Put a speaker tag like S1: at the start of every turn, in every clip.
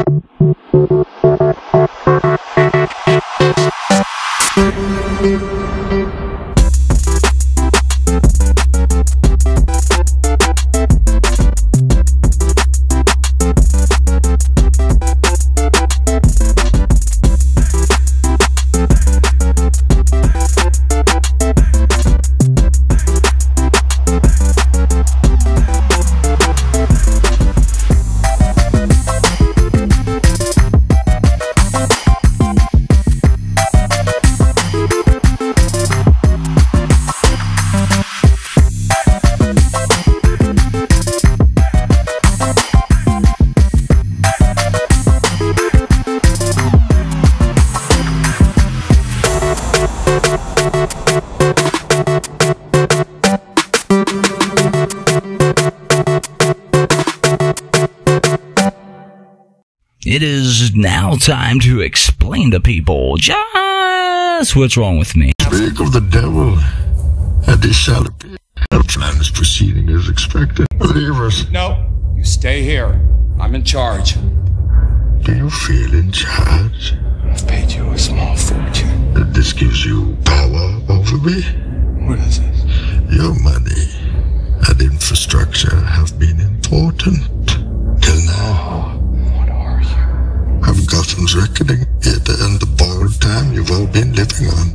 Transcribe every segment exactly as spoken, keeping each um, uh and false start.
S1: It is now time to explain to people just what's wrong with me.
S2: Speak of the devil, and he shall appear. The plan is proceeding as expected. Leave us.
S3: No, you stay here. I'm in charge.
S2: Do you feel in charge?
S3: I've paid you a small fortune.
S2: And this gives you power over me?
S3: What is this?
S2: Your money and infrastructure have been important till now.
S3: What are you?
S2: I've Gotham's reckoning here to end the borrowed time you've all been living on.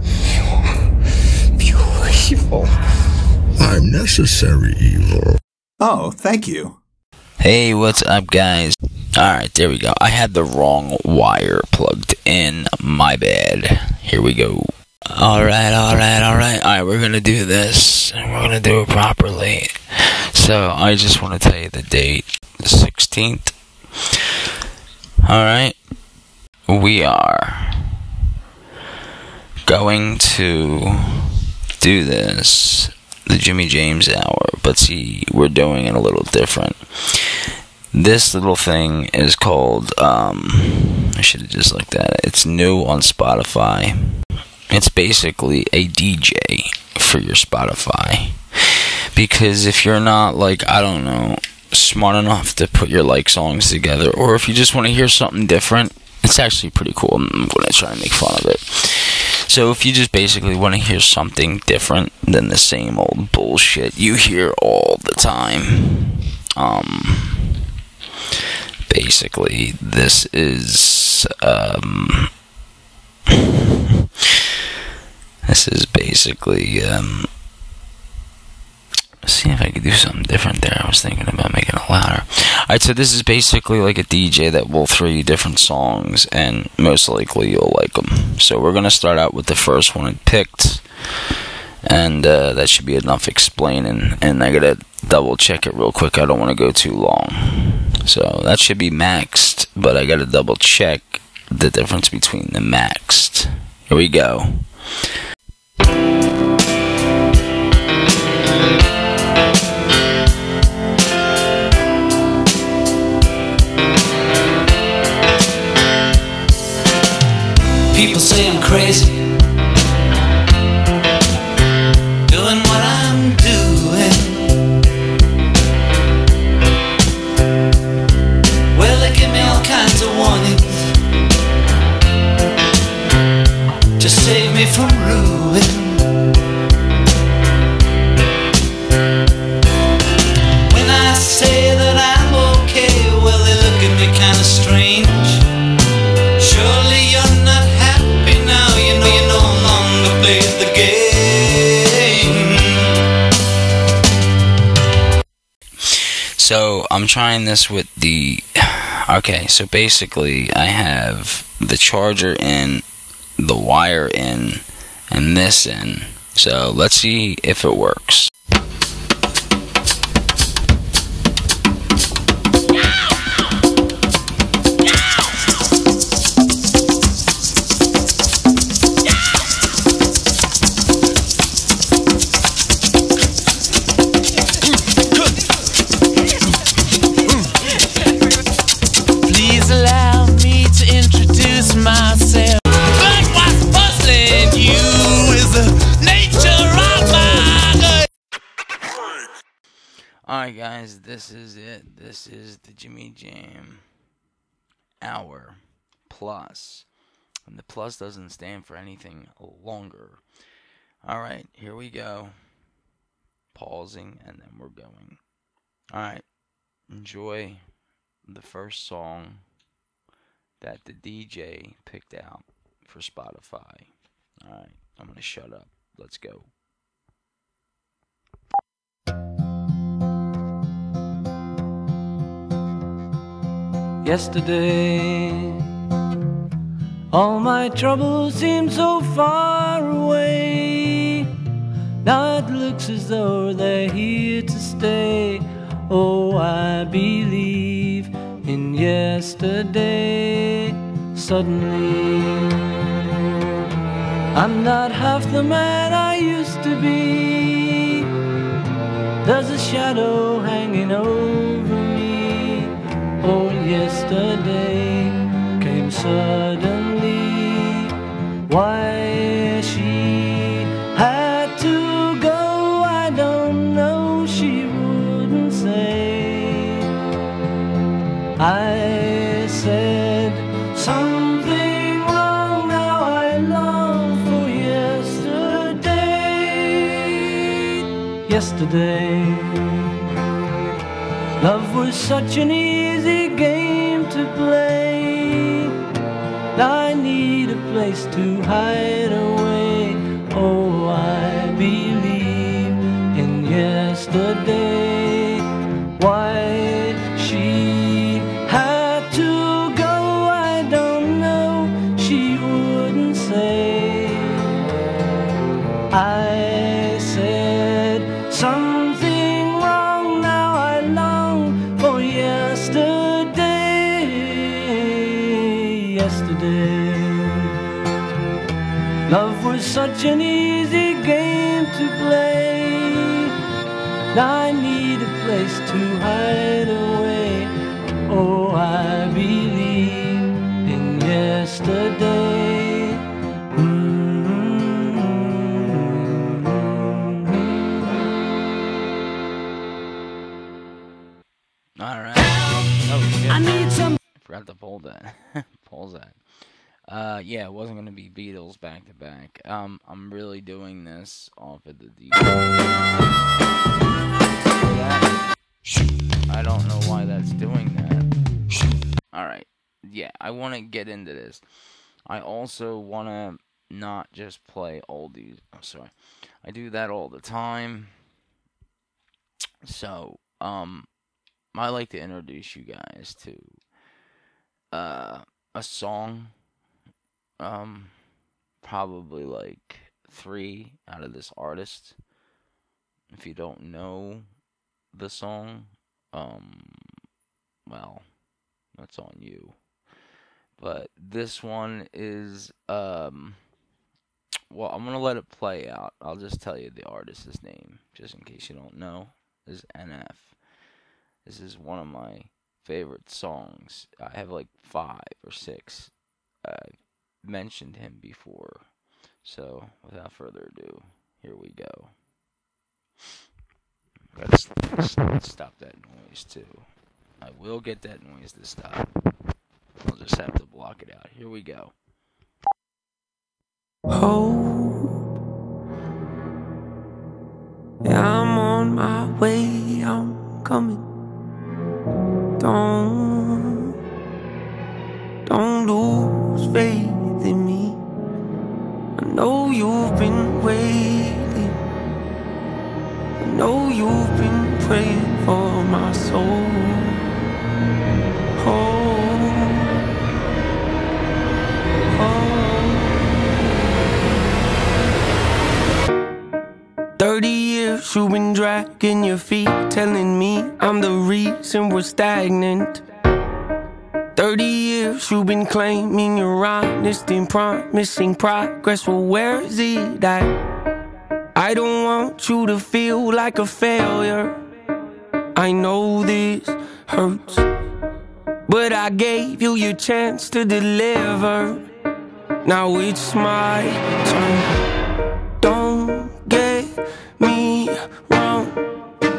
S3: Pure evil.
S2: I'm necessary evil.
S4: Oh, thank you.
S1: Hey, what's up, guys? Alright, there we go. I had the wrong wire plugged in. My bad. Here we go. Alright, alright, alright. Alright, we're gonna do this, and we're gonna do it properly. So, I just want to tell you the date. The sixteenth. Alright. We are going to do this, the Jimmy James Hour, but see, we're doing it a little different. This little thing is called, um, I should have just looked at it. It's new on Spotify. It's basically a D J for your Spotify. Because if you're not, like, I don't know, smart enough to put your, like, songs together, or if you just want to hear something different, it's actually pretty cool. I'm going to try and make fun of it. So if you just basically want to hear something different than the same old bullshit you hear all the time, um, basically this is, um, this is basically, um, see if I could do something different there. I was thinking about making it louder. Alright, so this is basically like a D J that will throw you different songs, and most likely you'll like them. So we're going to start out with the first one I picked, and uh, that should be enough explaining, and I got to double check it real quick. I don't want to go too long. So that should be maxed, but I got to double check the difference between the maxed. Here we go.
S5: People say I'm crazy, doing what I'm doing. Well, they give me all kinds of warnings to save me from ruin. When I say that I'm okay, well, they look at me kind of strange. Surely you're not happy now, you know you no longer play the game.
S1: So I'm trying this with the, okay, so basically I have the charger in, the wire in, and this in. So let's see if it works. Alright guys, this is it. This is the Jimmy Jam hour plus. And the plus doesn't stand for anything longer. Alright, here we go. Pausing, and then we're going. Alright, enjoy the first song that the D J picked out for Spotify. Alright, I'm gonna shut up. Let's go.
S4: Yesterday, all my troubles seem so far away. Now it looks as though they're here to stay. Oh, I believe in yesterday. Suddenly, I'm not half the man I used to be. There's a shadow hanging over me. Oh, yesterday came suddenly. Why she had to go, I don't know, she wouldn't say. I said something wrong, now I long for yesterday. Yesterday, love was such an easy game to play. Now I need a place to hide away. Oh, I believe in yesterday. Why she had to go, I don't know, she wouldn't say. I said something wrong, now I long for yesterday. Yesterday, love was such an easy game to play. Now I need a place to hide away. Oh, I believe in yesterday. Mm-hmm.
S1: All right. Oh, shit.
S4: I need some.
S1: Forgot to pull that. Pulls that. Uh, yeah, it wasn't gonna be Beatles back to back. Um, I'm really doing this off of the D J. I don't know why that's doing that. All right. Yeah, I want to get into this. I also want to not just play oldies. I'm sorry. I do that all the time. So, um, I like to introduce you guys to uh, a song. Um, probably like three out of this artist. If you don't know the song, um, well, that's on you. But this one is, um, well, I'm gonna let it play out. I'll just tell you the artist's name, just in case you don't know. This is N F. This is one of my favorite songs. I have like five or six. I've mentioned him before. So, without further ado, here we go. Let's, let's stop that noise too. I will get that noise to stop. I'll just have to block it out. Here we go.
S4: Hope, yeah, I'm on my way, I'm coming. Don't, don't lose faith in me. I know you've been waiting. I know you've been praying for my soul. Hope, hope. Thirty years you've been dragging your feet, telling me I'm the reason we're stagnant. Thirty years you've been claiming you're honest and promising progress. Well, where is it at? I don't want you to feel like a failure. I know this hurts, but I gave you your chance to deliver. Now it's my turn. Don't get me wrong,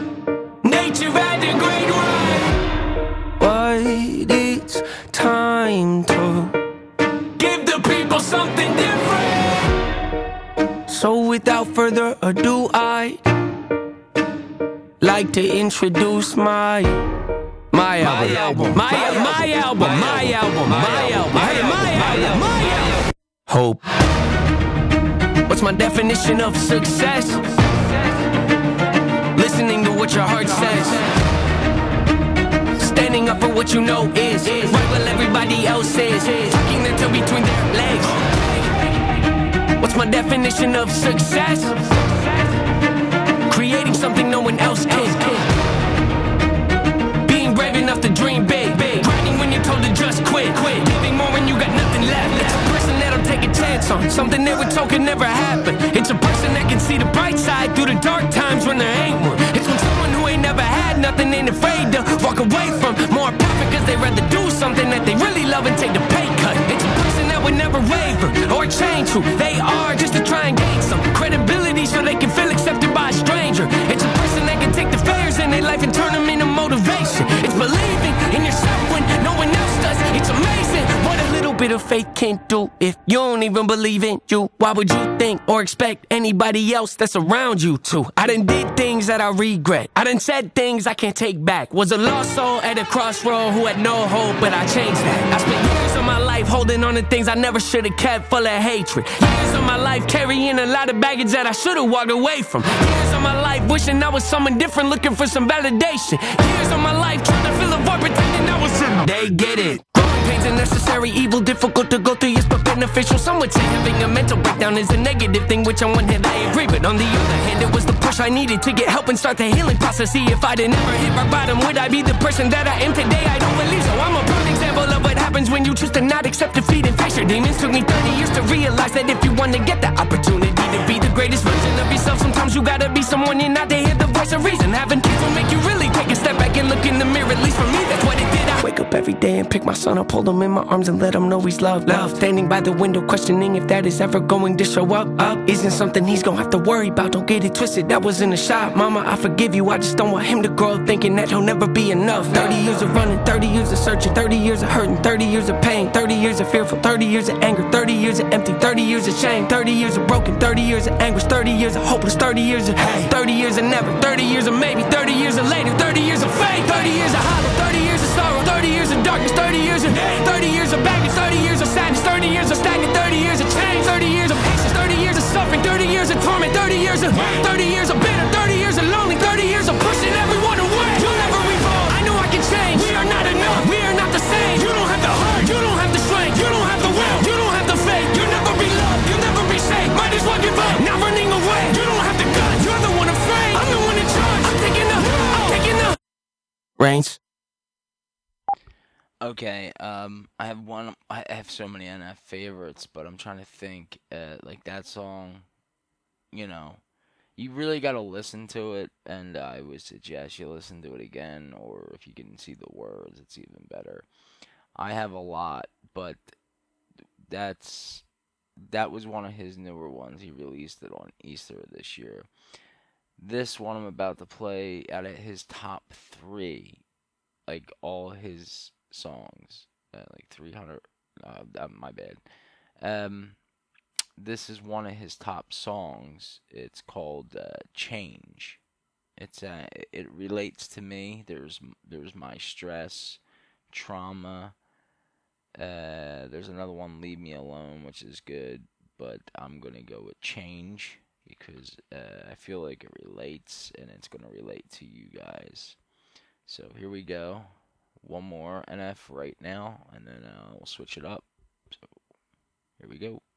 S4: nature had a great run, but it's time came to give the people something different. So without further ado, I'd like to introduce my my album, my album, my album, my album, my album, my album, my album. Hope. What's my definition of success? Listening to what your heart says. Standing up for what you know is right while everybody else is tucking their tail between their legs. What's my definition of success? Creating something no one else can. Being brave enough to dream big. Grinding when you're told to just quit. Giving more when you got nothing left. It's a person that'll take a chance on something they were told could never happen. It's a person that can see the bright side through the dark times when there ain't one. It's when someone who ain't never had nothing ain't afraid to walk away from more profit cause they rather do something that they really love and take the pay cut. It's a person that would never waver or change who they are just to try and gain some credibility so they can feel accepted by a stranger. It's a person that can take the failures in their life and turn them into motivation. It's believing in yourself when no one else does. It's amazing what a little bit of faith can do. If you don't even believe in you, why would you think or expect anybody else that's around you to? I done did things that I regret. I done said things I can't take back. Was a lost soul at a crossroad who had no hope, but I changed that. I spent years of my life holding on to things I never should have kept, full of hatred. Years of my life carrying a lot of baggage that I should have walked away from. Years of my life wishing I was someone different, looking for some validation. Years of my life trying to fill a void, pretending I was in them. They get it. Pain's a necessary evil, difficult to go through, yes, but beneficial. Some would say having a mental breakdown is a negative thing, which on one hand I agree, but on the other hand, it was the push I needed to get help and start the healing process. See, if I'd never hit rock bottom, would I be the person that I am today? I don't believe so. I'm a prime example of what happens when you choose to not accept defeat and face your demons. Took me thirty years to realize that if you want to get the opportunity to be the greatest version of yourself, sometimes you gotta be someone you're not to hear the voice of reason. Having kids will make you really take a step back and look in the mirror. At least for me, that's what it did. I wake up every day and pick my son up, hold him in my arms and let him know he's loved. Love. Standing by the window, questioning if that is ever going to show up. Up isn't something he's gonna have to worry about. Don't get it twisted, that wasn't a shot. Mama, I forgive you. I just don't want him to grow up thinking that he'll never be enough. Thirty years of running, thirty years of searching, thirty years of hurting, thirty years of pain, thirty years of fearful, thirty years of anger, thirty years of empty, thirty years of shame, thirty years of broken, thirty years of anguish, thirty years of hopeless, thirty years of hate, thirty years of never, thirty years of maybe, thirty years of later, thirty years of faith, thirty years of hollow, thirty years of sorrow, thirty years of darkness, thirty years of hate, thirty years of baggage, thirty years of sadness, thirty years of stagnant, thirty years of change, thirty years of patience, thirty years of suffering, thirty years of torment, thirty years of thirty years of bitter, thirty years of lonely, thirty years of pushing everyone away. You'll never revolve. I know I can change. We are not enough. We are not the same. You don't have the heart. You don't have the strength. You don't have the will. You don't have the faith. You'll never be loved. You'll never be safe. Might as well give up. Not running away. You don't have the guts. You're the one afraid. I'm the one in charge. I'm taking the. I'm taking the reins.
S1: Okay, um, I have one. I have so many N F favorites, but I'm trying to think. Uh, like that song, you know, you really got to listen to it, and I would suggest you listen to it again, or if you can see the words, it's even better. I have a lot, but that's that was one of his newer ones. He released it on Easter this year. This one I'm about to play out of his top three, like all his songs, uh, like three hundred. Uh, uh, my bad. Um, this is one of his top songs. It's called uh, "Change." It's uh, it relates to me. There's there's my stress, trauma. Uh, there's another one, "Leave Me Alone," which is good, but I'm gonna go with "Change" because uh, I feel like it relates, and it's gonna relate to you guys. So here we go. One more N F right now, and then uh, we'll switch it up. So here we go.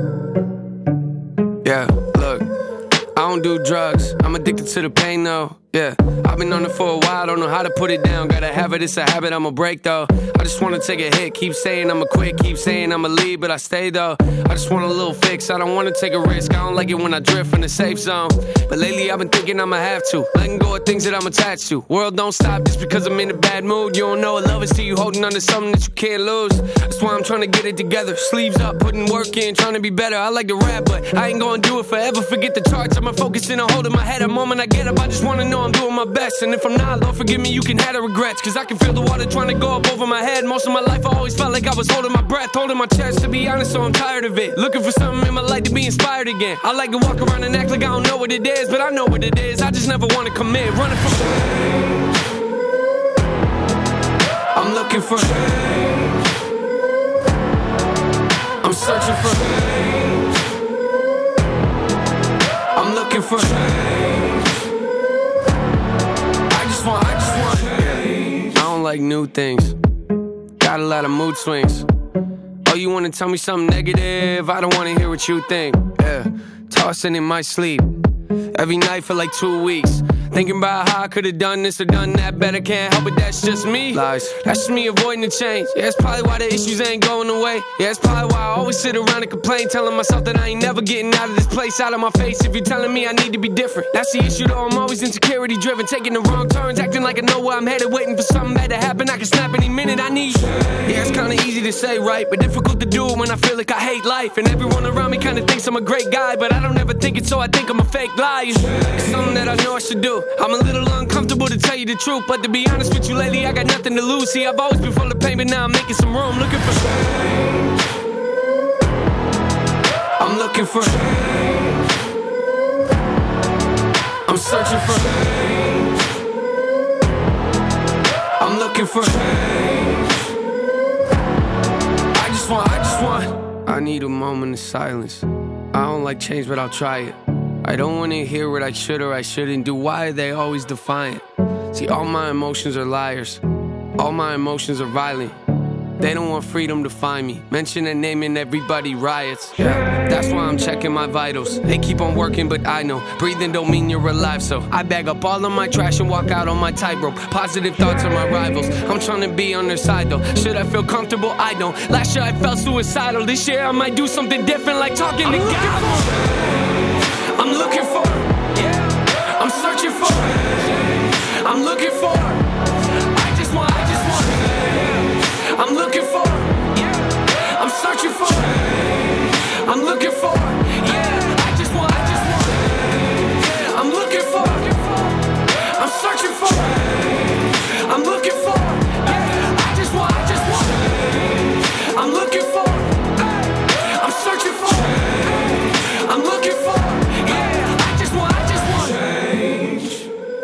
S4: Yeah, look, I don't do drugs. I'm addicted to the pain though. Yeah, I've been on it for a while, don't know how to put it down. Gotta have it, it's a habit, I'ma break though. I just wanna take a hit, keep saying I'ma quit, keep saying I'ma leave, but I stay though. I just want a little fix, I don't wanna take a risk. I don't like it when I drift from the safe zone. But lately I've been thinking I'ma have to, letting go of things that I'm attached to. World don't stop just because I'm in a bad mood. You don't know what love is till you holding on to something that you can't lose. That's why I'm trying to get it together, sleeves up, putting work in, trying to be better. I like to rap, but I ain't gonna do it forever. Forget the charts, I'ma focus in on holding my head. A moment I get up, I just wanna know I'm doing my best. And if I'm not, Lord forgive me, you can have the regrets. Cause I can feel the water trying to go up over my head. Most of my life I always felt like I was holding my breath, holding my chest, to be honest, so I'm tired of it. Looking for something in my life to be inspired again. I like to walk around and act like I don't know what it is, but I know what it is, I just never wanna commit. Running from change, I'm looking for change, I'm searching for change, I'm looking for change. I just want, I just want change. I don't like new things, got a lot of mood swings. Oh, you wanna tell me something negative? I don't wanna hear what you think. Yeah, tossing in my sleep every night for like two weeks, thinking about how I could've done this or done that better. Can't help it, that's just me. Lies. That's just me avoiding the change. Yeah, that's probably why the issues ain't going away. Yeah, that's probably why I always sit around and complain, telling myself that I ain't never getting out of this place, out of my face. If you're telling me I need to be different, that's the issue though. I'm always insecurity driven, taking the wrong turns, acting like I know where I'm headed, waiting for something bad to happen. I can snap any minute. I need you. Yeah, it's kinda easy to say, right, but difficult to do when I feel like I hate life. And everyone around me kinda thinks I'm a great guy, but I don't ever think it, so I think I'm a fake liar. It's something that I know I should do. I'm a little uncomfortable to tell you the truth, but to be honest with you lately, I got nothing to lose. See, I've always been full of pain, but now I'm making some room, looking for change. I'm looking for change, I'm searching for change, I'm looking for change. I just want, I just want I need a moment of silence. I don't like change, but I'll try it. I don't wanna hear what I should or I shouldn't do. Why are they always defiant? See, all my emotions are liars, all my emotions are violent. They don't want freedom to find me. Mention a name and everybody riots. Yeah, that's why I'm checking my vitals. They keep on working, but I know breathing don't mean you're alive. So I bag up all of my trash and walk out on my tightrope. Positive thoughts are my rivals, I'm trying to be on their side though. Should I feel comfortable? I don't. Last year I felt suicidal. This year I might do something different, like talking I'm to God. I'm looking for, yeah, I'm searching for, I'm looking for, I just want, I just want, I'm looking for, yeah, I'm searching for, I'm looking for, yeah, I just want, I just want, I'm looking for, I'm searching for, I'm looking for, yeah, I just want, I just want, I'm looking for, I'm searching for, I'm looking for, yeah, I just want, I just want change.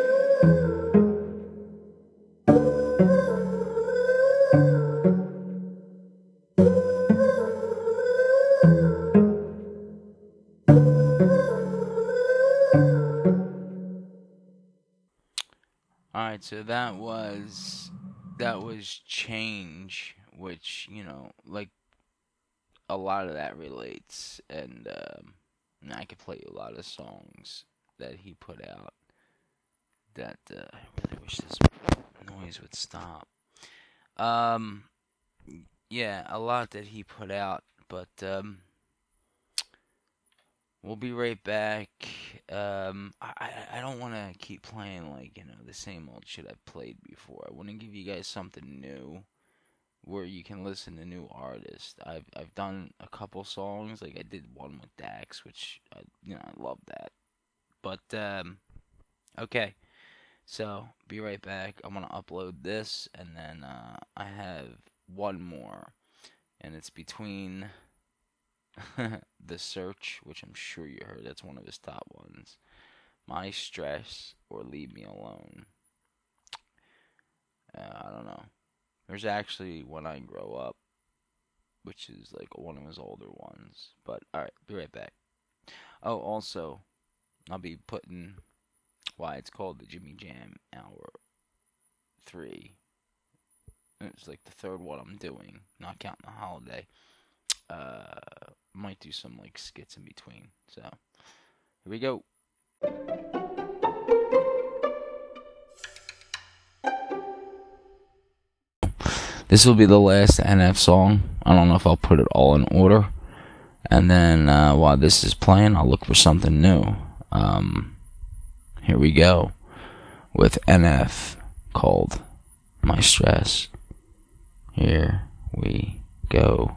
S1: Alright, so that was that was Change, which, you know, like a lot of that relates, and um, I could play you a lot of songs that he put out that uh, I really wish this noise would stop. Um, yeah, a lot that he put out, but um, we'll be right back. Um, I, I don't want to keep playing, like, you know, the same old shit I've played before. I want to give you guys something new where you can listen to new artists. I've I've done a couple songs, like I did one with Dax, which, I, you know, I love that. But, um, okay. So, be right back. I'm going to upload this, and then uh, I have one more, and it's between The Search, which I'm sure you heard. That's one of his top ones. My Stress, or Leave Me Alone. Uh, I don't know. There's actually When I Grow Up, which is like one of his older ones. But, alright, be right back. Oh, also, I'll be putting why it's called the Jimmy Jam Hour three. It's like the third one I'm doing, not counting the holiday. Uh, might do some like skits in between. So, here we go. this will be the last N F song. I don't know if I'll put it all in order. And then uh, while this is playing, I'll look for something new. Um, here we go with N F called My Stress. Here we go.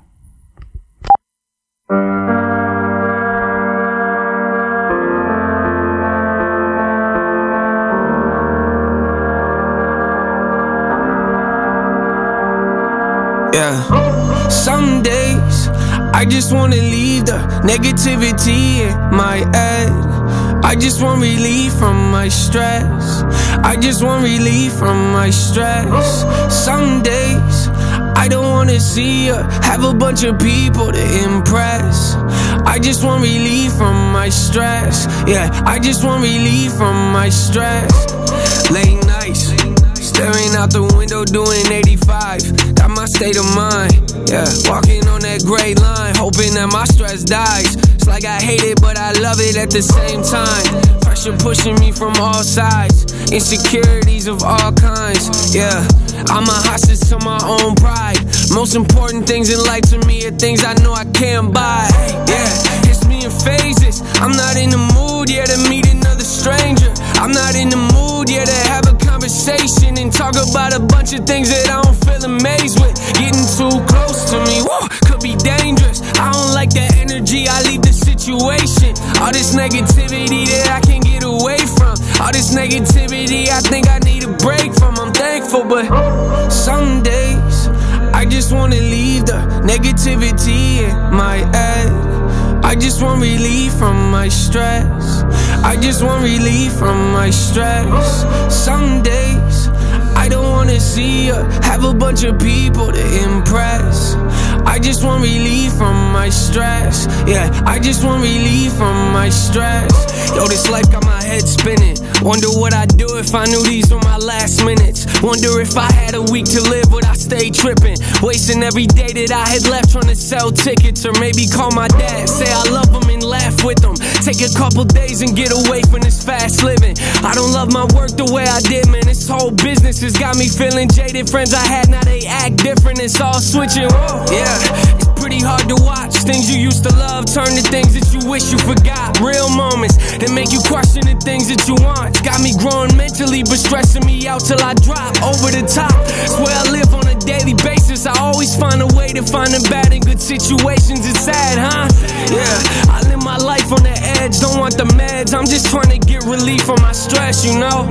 S4: Yeah, some days I just wanna leave the negativity in my head. I just want relief from my stress. I just want relief from my stress. Some days I don't wanna see or have a bunch of people to impress. I just want relief from my stress. Yeah, I just want relief from my stress. Late nights, staring out the window doing eighty-five. Got my state of mind, yeah. Walking on that gray line, hoping that my stress dies. It's like I hate it, but I love it at the same time. Pressure pushing me from all sides. Insecurities of all kinds, yeah. I'm a hostage to my own pride. Most important things in life to me are things I know I can't buy, yeah. It's me in phases. I'm not in the mood, yeah, to meet another stranger. I'm not in the mood, yeah, to have a conversation and talk about a bunch of things that I don't feel amazed with. Getting too close to me, whoa, could be dangerous. I don't like that energy, I leave the situation. All this negativity that I can't get away from. All this negativity I think I need a break from. I'm thankful, but some days I just wanna leave the negativity in my head. I just want relief from my stress. I just want relief from my stress. Some days I don't wanna see or have a bunch of people to impress. I just want relief from my stress. Yeah, I just want relief from my stress. Yo, this life got my head spinning. Wonder what I'd do if I knew these were my last minutes. Wonder if I had a week to live, would I stay tripping? Wasting every day that I had left trying to sell tickets. Or maybe call my dad, say I love him and laugh with him. Take a couple days and get away from this fast living. I don't love my work the way I did, man. This whole business has got me feeling jaded. Friends I had, now they act different. It's all switching, whoa, yeah. It's pretty hard to watch. Things you used to love turn to things that you wish you forgot. Real moments that make you question the things that you want. It's got me growing mentally, but stressing me out till I drop over the top. It's where I live on a daily basis. I always find a way to find the bad in good situations. It's sad, huh? Yeah, I live my life on the edge. Don't want the meds. I'm just trying to get relief from my stress, you know?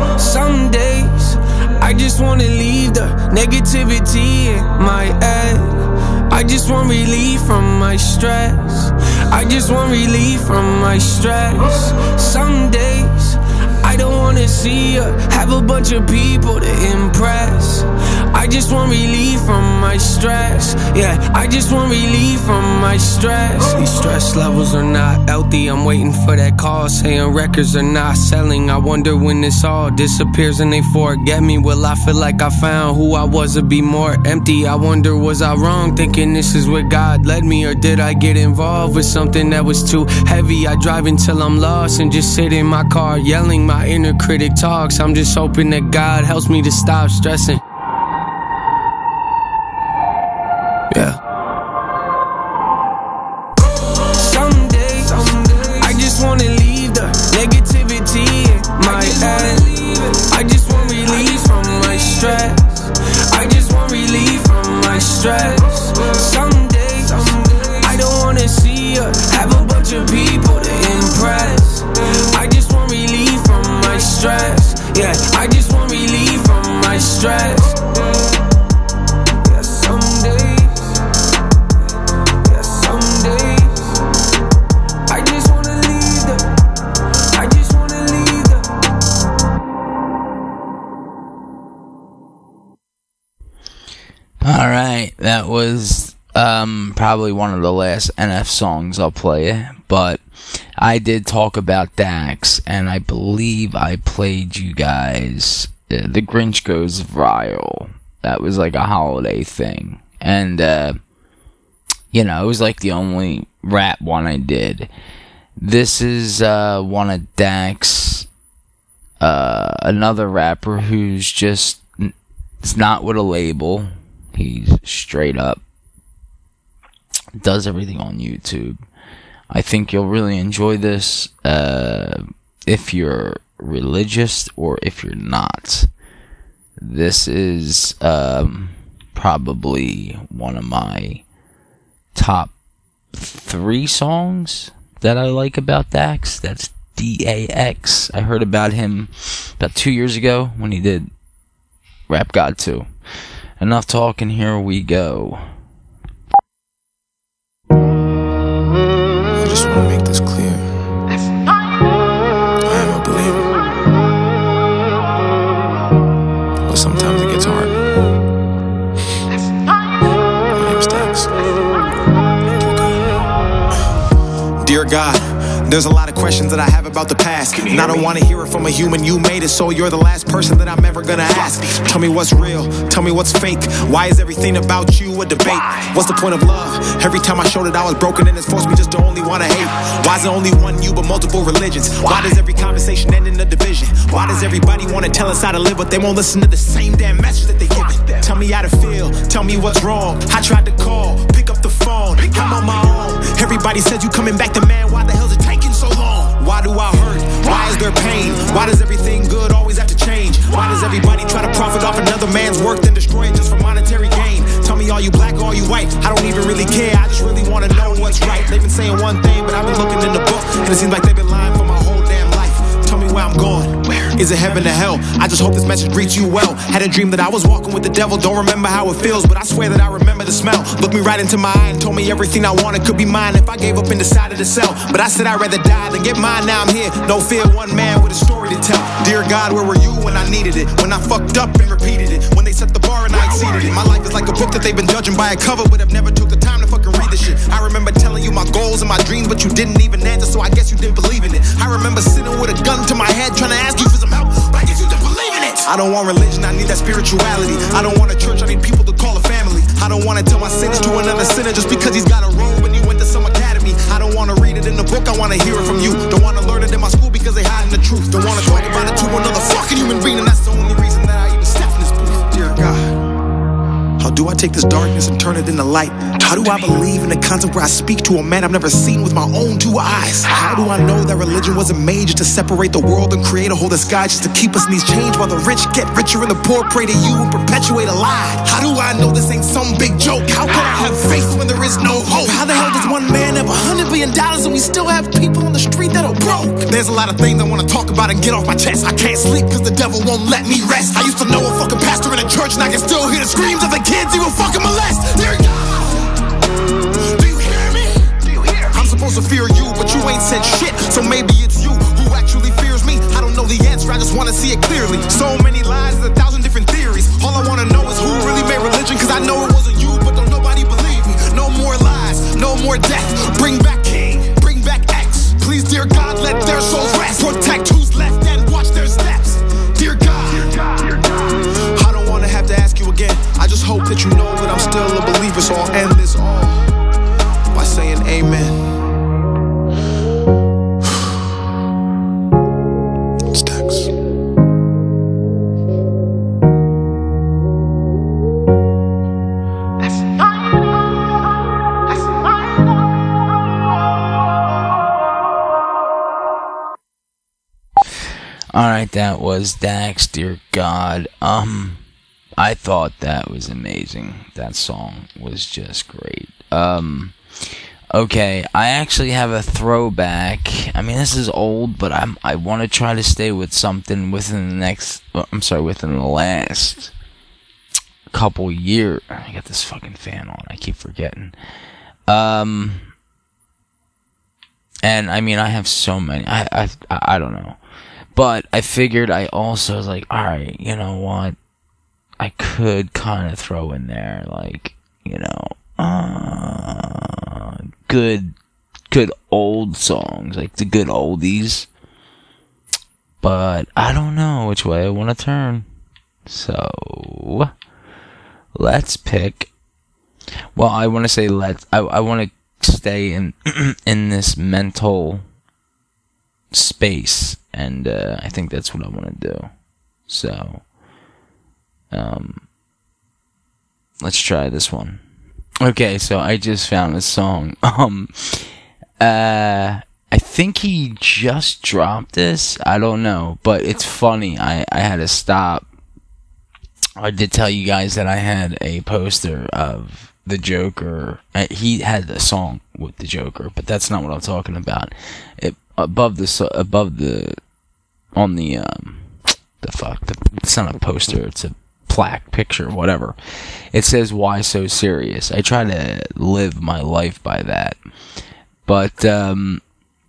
S4: Some days I just wanna leave the negativity in my head. I just want relief from my stress. I just want relief from my stress. Some days I don't wanna see or have a bunch of people to impress. I just want relief from my stress. Yeah, I just want relief from my stress. These stress levels are not healthy. I'm waiting for that call saying records are not selling. I wonder when this all disappears and they forget me. Will I feel like I found who I was or be more empty? I wonder, was I wrong thinking this is where God led me? Or did I get involved with something that was too heavy? I drive until I'm lost and just sit in my car yelling. My inner critic talks. I'm just hoping that God helps me to stop stressing. Yeah. Some days I just wanna leave the negativity in my head. I just want relief from my stress. I just want relief from my stress. Some days I don't wanna see or have a bunch of people to impress. I just want relief from my stress. Yeah, I just want relief from my stress. Yeah, some days, yeah, some days I just wanna leave the, I just wanna leave the.
S1: Alright, that was um, probably one of the last N F songs I'll play, but I did talk about Dax, and I believe I played you guys uh, The Grinch Goes Viral. That was like a holiday thing, and uh, you know, it was like the only rap one I did. This is uh, one of Dax, uh, another rapper who's just, it's not with a label. He's straight up does everything on YouTube. I think you'll really enjoy this uh, if you're religious or if you're not. This is um, probably one of my top three songs that I like about Dax. That's D A X. I heard about him about two years ago when he did Rap God two. Enough talking, here we go.
S6: I just want to make this clear. I am a believer. But sometimes it gets hard. My name's Dax. Dear God, there's a lot of questions that I have about the past, and I don't want to hear it from a human. You made it, so you're the last person that I'm ever gonna ask. Tell me what's real, tell me what's fake. Why is everything about you a debate? What's the point of love? Every time I showed it I was broken, and it's forced me just to only want to hate. Why is it only one you but multiple religions? Why does every conversation end in a division? Why does everybody want to tell us how to live, but they won't listen to the same damn message that they give it? Tell me how to feel, tell me what's wrong. I tried to call, pick up the phone, I'm on my own. Everybody says you coming back to man, why the hell's it taking so long? Why do I hurt? Why is there pain? Why does everything good always have to change? Why does everybody try to profit off another man's work then destroy it just for monetary gain? Tell me, are you black or are you white? I don't even really care, I just really want to know what's right. They've been saying one thing, but I've been looking in the book, and it seems like they've been lying for my whole damn life. Tell me where I'm going. Is it heaven or hell? I just hope this message reads you well. Had a dream that I was walking with the devil. Don't remember how it feels, but I swear that I remember the smell. Looked me right into my eye and told me everything I wanted could be mine if I gave up and decided to sell. But I said I'd rather die than get mine. Now I'm here, no fear, one man with a story to tell. Dear God, where were you when I needed it? When I fucked up and repeated it? When they set the bar and I exceeded it? My life is like a book that they've been judging by a cover, but have never took the time to fucking read the shit. I remember telling you my goals and my dreams, but you didn't even answer, so I guess you didn't believe in it. I remember sitting with a gun to my head trying to ask you for some help, but I guess you didn't believe in it. I don't want religion, I need that spirituality. I don't want a church, I need people to call a family. I don't want to tell my sins to another sinner just because he's got a robe and he went to some academy. I don't want to read it in the book, I want to hear it from you. Don't want to learn it in my school because they hiding the truth. Don't want to talk about it to another fucking human being, and that's the only reason that I even step in this booth. Dear God, how do I take this darkness and turn it into light? How do I believe in a concept where I speak to a man I've never seen with my own two eyes? How do I know that religion wasn't made just to separate the world and create a whole disguise just to keep us in these chains while the rich get richer and the poor pray to you and perpetuate a lie? How do I know this ain't some big joke? How can I have faith when there is no hope? How the hell does one man have a hundred billion dollars and we still have people on the street that are broke? There's a lot of things I want to talk about and get off my chest. I can't sleep because the devil won't let me rest. I used to know a fucking pastor in a church and I can still hear the screams of the kids he will fucking molest. Dear God, do you hear me? Do you hear me? I'm supposed to fear you, but you ain't said shit, so maybe it's you who actually fears me. I don't know the answer, I just want to see it clearly. So many lies, a thousand different theories. All I want to know is who really made religion, cause I know it wasn't you, but don't nobody believe me. No more lies, no more death. Bring back King, bring back X. Please, dear God, let their souls rest. Protect who's left and watch their steps. Dear God, dear God, dear God. I don't want to have to ask you again. I just hope that you know that I'm still a believer, so I'll end this all by saying amen. It's Dax.
S1: Alright, that was Dax, Dear God. Um, I thought that was amazing. That song was just great. Um, okay, I actually have a throwback. I mean, this is old, but I'm, I want to try to stay with something within the next, I'm sorry, within the last couple years. I got this fucking fan on, I keep forgetting. Um, and I mean, I have so many, I, I, I don't know. But I figured I also was like, alright, you know what? I could kind of throw in there, like, you know, uh, good, good old songs, like the good oldies. But I don't know which way I want to turn. So, let's pick. Well, I want to say let's, I, I want to stay in, in this mental space. And uh, I think that's what I want to do. So, um, let's try this one. Okay, so I just found this song. Um, uh, I think he just dropped this. I don't know, but it's funny. I, I had to stop. I did tell you guys that I had a poster of the Joker. Uh, he had a song with the Joker, but that's not what I'm talking about. It, above the above the on the um the fuck the, it's not a poster. It's a plaque, picture, whatever. It says, "Why so serious?" I try to live my life by that, but um,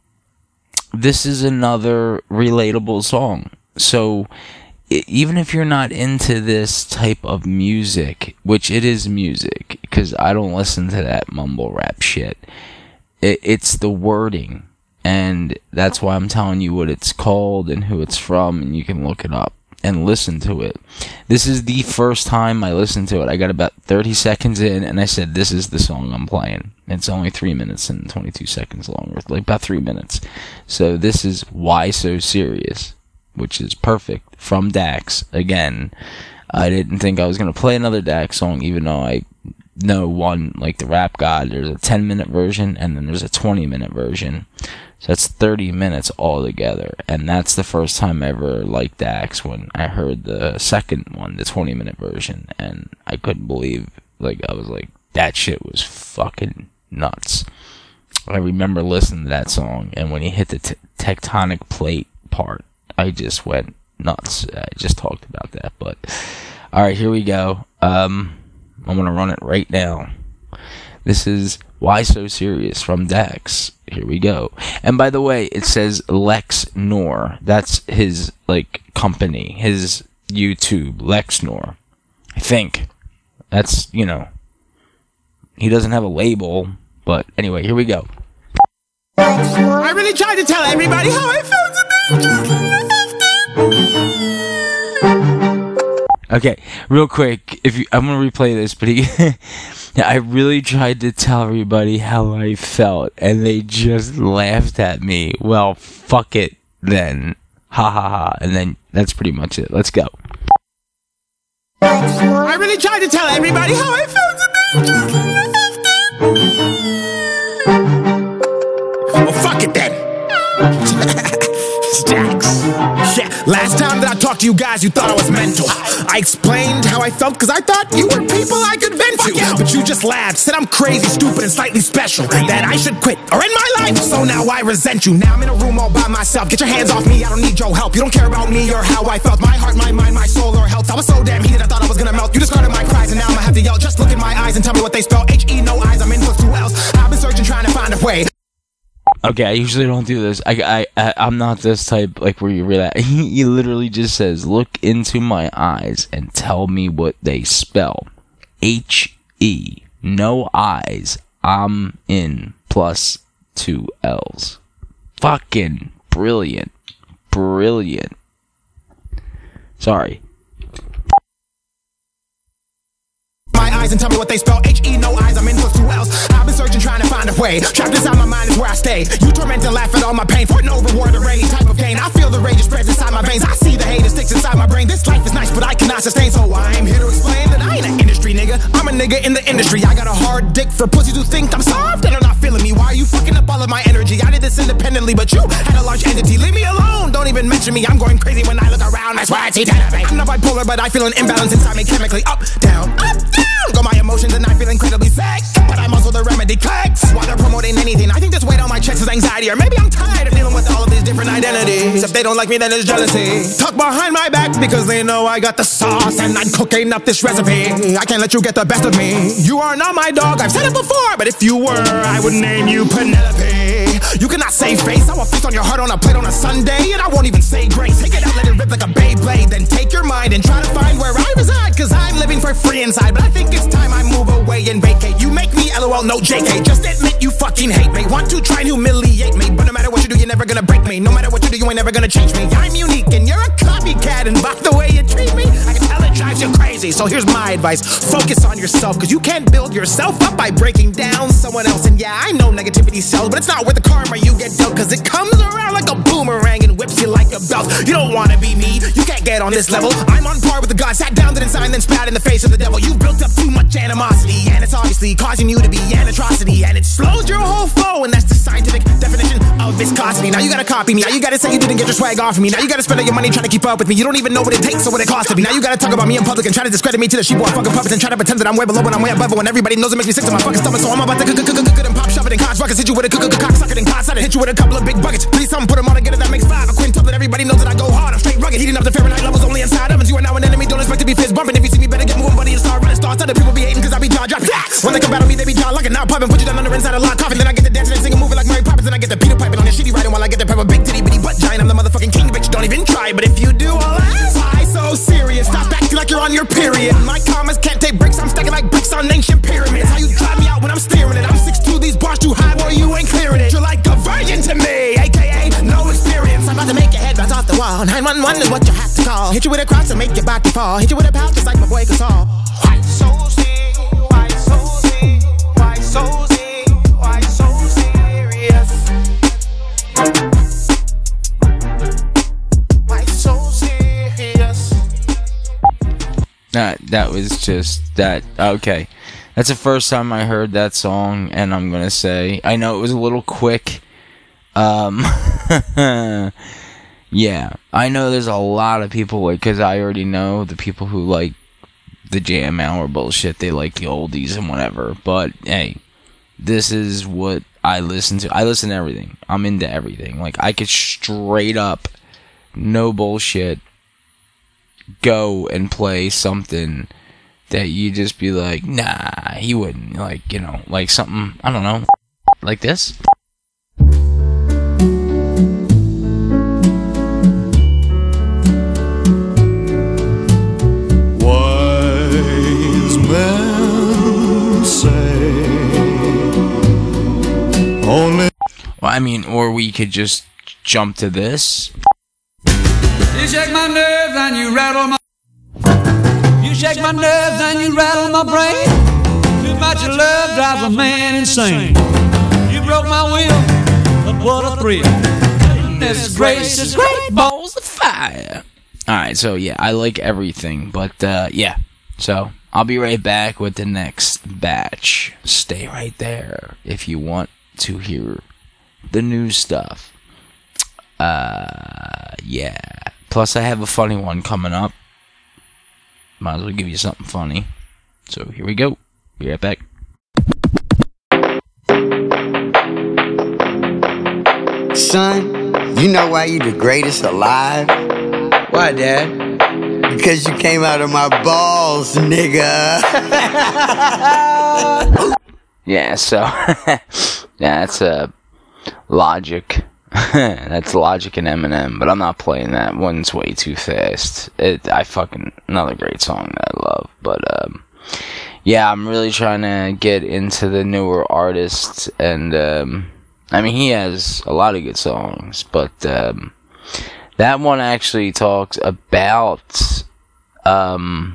S1: this is another relatable song. So even if you're not into this type of music, which it is music, because I don't listen to that mumble rap shit, it, it's the wording, and that's why I'm telling you what it's called and who it's from, and you can look it up and listen to it. This is the first time I listened to it. I got about thirty seconds in, and I said, this is the song I'm playing. It's only three minutes and twenty-two seconds long, or like about three minutes. So this is Why So Serious, which is perfect, from Dax. Again, I didn't think I was going to play another Dax song, even though I know one, like the Rap God, there's a ten minute version, and then there's a twenty minute version. So that's thirty minutes altogether. And that's the first time I ever liked Dax, when I heard the second one, the twenty minute version. And I couldn't believe, like, I was like, that shit was fucking nuts. I remember listening to that song, and when he hit the t- tectonic plate part, I just went nuts. I just talked about that. But, alright, here we go. Um, I'm going to run it right now. This is Why So Serious from Dax. Here we go. And by the way, it says Lexnor. That's his, like, company. His YouTube, Lexnor. I think. That's, you know. He doesn't have a label. But anyway, here we go.
S6: I really tried to tell everybody how I felt.
S1: Okay, real quick, if you, I'm gonna replay this, but he, I really tried to tell everybody how I felt, and they just laughed at me. Well, fuck it then, ha ha ha, and then that's pretty much it. Let's go.
S6: I really tried to tell everybody how I felt. Well, fuck it then. Dax. Yeah, last time that I talked to you guys, you thought I was mental. I explained how I felt because I thought you were people I could vent to. But you just laughed, said I'm crazy, stupid, and slightly special, that I should quit or end my life. So now I resent you. Now I'm in a room all by myself. Get your hands off me, I don't need your help. You don't care about me or how I felt. My heart, my mind, my soul, or health. I was so damn heated, I thought I was gonna melt. You discarded my cries, and now I'm gonna have to yell. Just look in my eyes and tell me what they spell. H E, no eyes, I'm in plus two L's. I've been searching, trying to find a way.
S1: Okay, I usually don't do this. I, I, I, I'm not this type, like, where you relax. He, he literally just says, look into my eyes and tell me what they spell. H E, no eyes, I'm in plus two L's. Fucking brilliant. Brilliant. Sorry.
S6: And tell me what they spell. H E, no eyes, I'm in plus two L's. I've been searching, trying to find a way. Trapped inside my mind is where I stay. You torment and laugh at all my pain for no reward or any type of gain. I feel the rage spreads inside my veins. I see the hate, it sticks inside my brain. This life is nice, but I cannot sustain. So I'm here to explain that I ain't an industry nigga. I'm a nigga in the industry. I got a hard dick for pussies who think I'm soft and are not feeling me. Why are you fucking up all of my energy? I did this independently, but you had a large entity. Leave me alone, don't even mention me. I'm going crazy when I look around. That's why I see that. I'm not bipolar, but I feel an imbalance inside me chemically. Up, down, up, down. Got my emotions and I feel incredibly sick, but I'm also the remedy clicks. While they're promoting anything, I think this weight on my chest is anxiety, or maybe I'm tired of dealing with all of these different identities. If they don't like me, then it's jealousy. Talk behind my back because they know I got the sauce and I'm cooking up this recipe. I can't let you get the best of me. You are not my dog, I've said it before, but if you were, I would name you Penelope. You cannot save face, I will feast on your heart on a plate on a Sunday, and I won't even say grace. Take it out, let it rip like a Beyblade, then take your mind and try to find where I reside, cause I'm living for free inside, but I think it's time I move away and vacate. You make me LOL, no J K. Just admit you fucking hate me. Want to try and humiliate me, but no matter what you do, you're never gonna break me. No matter what you do, you ain't never gonna change me. I'm unique and you're a copycat, and by the way you treat me, I can tell it drives you crazy. So here's my advice: focus on yourself, cause you can't build yourself up by breaking down someone else. And yeah, I know negativity sells, but it's not worth the karma you get dealt, cause it comes around like a boomerang and whips you like a belt. You don't wanna be me, you can't get on this level. I'm on par with the gods, sat down, didn't sign, then spat in the face of the devil. You built up too much animosity, and it's obviously causing you to be an atrocity, and it slows your whole flow, and that's the scientific definition of viscosity. Now you gotta copy me, now you gotta say you didn't get your swag off of me, now you gotta spend all your money trying to keep up with me. You don't even know what it takes or what it costs to be. Now you gotta talk about me in public and try to discredit me to the sheep boy fucking puppets and try to pretend that I'm way below when I'm way above it, when everybody knows it makes me sick to my fucking stomach. So I'm about to cook good and pop shove it and cock rockets, hit you with a cock suck it and cock hit you with a couple of big buckets. Please someone put them all together, that makes five. A quintuple that everybody knows that I go hard. I'm straight rugged, heating up the Fahrenheit levels only inside ovens. You are now an enemy, don't expect to be fist bumping. If you see me, better get moving, buddy, and start running. Start other people be hating cause I be jaw dropping. When they come battle me, they be jaw locking. Now popping, put you down on the inside of lock coffin. Then I get the dancing and singing, moving like Mary Poppins. Then I get the Peter piping on your shitty writing while I get the pepper big titty bitty butt giant. I'm the motherfucking king, bitch, don't even try. But if you do, I'll ask. Why so serious? Stop acting like you're on your period. My commas can't take breaks, I'm stacking like bricks on ancient pyramids. How you drive me out when I'm steering it? I'm six two, these bars too high, boy, you ain't clearing it. You're like a virgin to me, aka no experience. I'm about to make your head bounce off the wall. nine one one is what you have to call. Hit you with a cross and make your body fall. Hit you with a pouch just like my boy Gasol. Why so serious? Why so serious? Why so serious? Why so serious? Why so serious?
S1: That, that was just that. Okay. That's the first time I heard that song, and I'm gonna say, I know it was a little quick. Um, yeah, I know there's a lot of people, like, because I already know the people who like the jam hour bullshit, they like the oldies and whatever, but hey, this is what I listen to. I listen to everything. I'm into everything. Like, I could straight up, no bullshit, go and play something that you just be like, nah, he wouldn't, like, you know, like something, I don't know, like this.
S2: Wise men say only.
S1: Well, I mean, or we could just jump to this.
S5: You shake my nerves and you rattle my You shake my nerves and you rattle my brain. Too much of love drives a man insane. You broke my will, but what a thrill. Goodness gracious, great
S1: balls of fire. Alright, so yeah, I like everything, but uh, yeah. So, I'll be right back with the next batch. Stay right there if you want to hear the new stuff. Uh, yeah. Plus, I have a funny one coming up. Might as well give you something funny. So, here we go. Be right back.
S7: Son, you know why you the greatest alive?
S8: Why, Dad?
S7: Because you came out of my balls, nigga.
S1: Yeah, so yeah, that's uh, Logic. That's Logic and Eminem, but I'm not playing that. One's way too fast. It, I fucking another great song that I love, but um, yeah, I'm really trying to get into the newer artists, and um, I mean, he has a lot of good songs, but um, that one actually talks about um,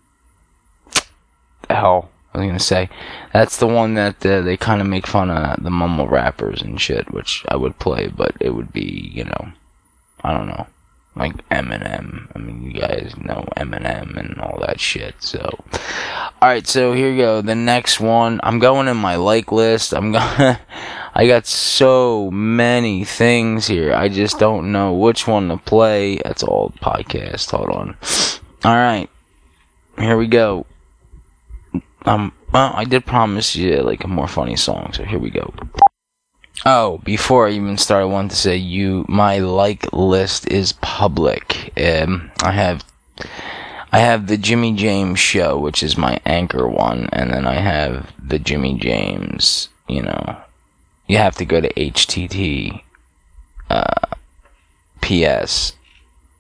S1: hell. I was gonna say, that's the one that uh, they kind of make fun of the mumble rappers and shit, which I would play, but it would be, you know, I don't know, like Eminem. I mean, you guys know Eminem and all that shit, so. Alright, so here you go, the next one, I'm going in my like list, I'm gonna, I got so many things here, I just don't know which one to play. That's all podcast, hold on. Alright, here we go. Um, well, I did promise you, like, a more funny song, so here we go. Oh, before I even start, I wanted to say, you, my like list is public. Um, I have, I have the Jimmy James Show, which is my anchor one, and then I have the Jimmy James, you know, you have to go to H T T, uh, P S,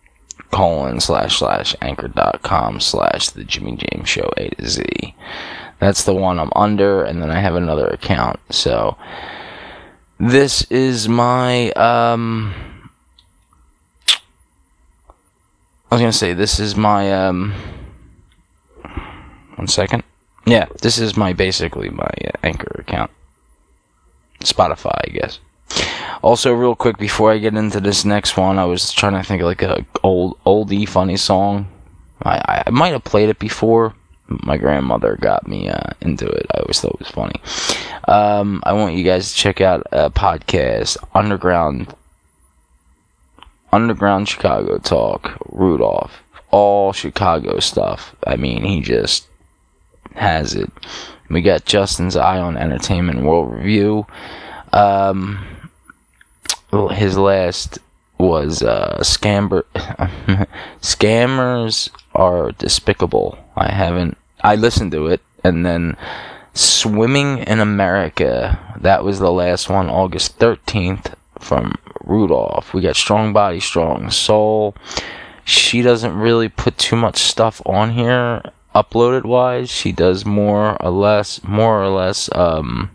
S1: colon slash slash anchor dot com slash the Jimmy James Show A to Z. That's the one I'm under, and then I have another account. So this is my um I was gonna say this is my um one second. Yeah, this is my basically my uh, Anchor account. Spotify, I guess. Also, real quick before I get into this next one, I was trying to think of like a old oldie funny song. I, I might have played it before. My grandmother got me uh, into it. I always thought it was funny. Um, I want you guys to check out a podcast, Underground, Underground Chicago Talk, Rudolph. All Chicago stuff. I mean, he just has it. We got Justin's Eye on Entertainment World Review. Um, his last was uh, Scamber. Scammers Are Despicable. I haven't. I listened to it, and then Swimming in America. That was the last one, August thirteenth, from Rudolph. We got Strong Body, Strong Soul. She doesn't really put too much stuff on here, uploaded wise. She does more or less, more or less. Um.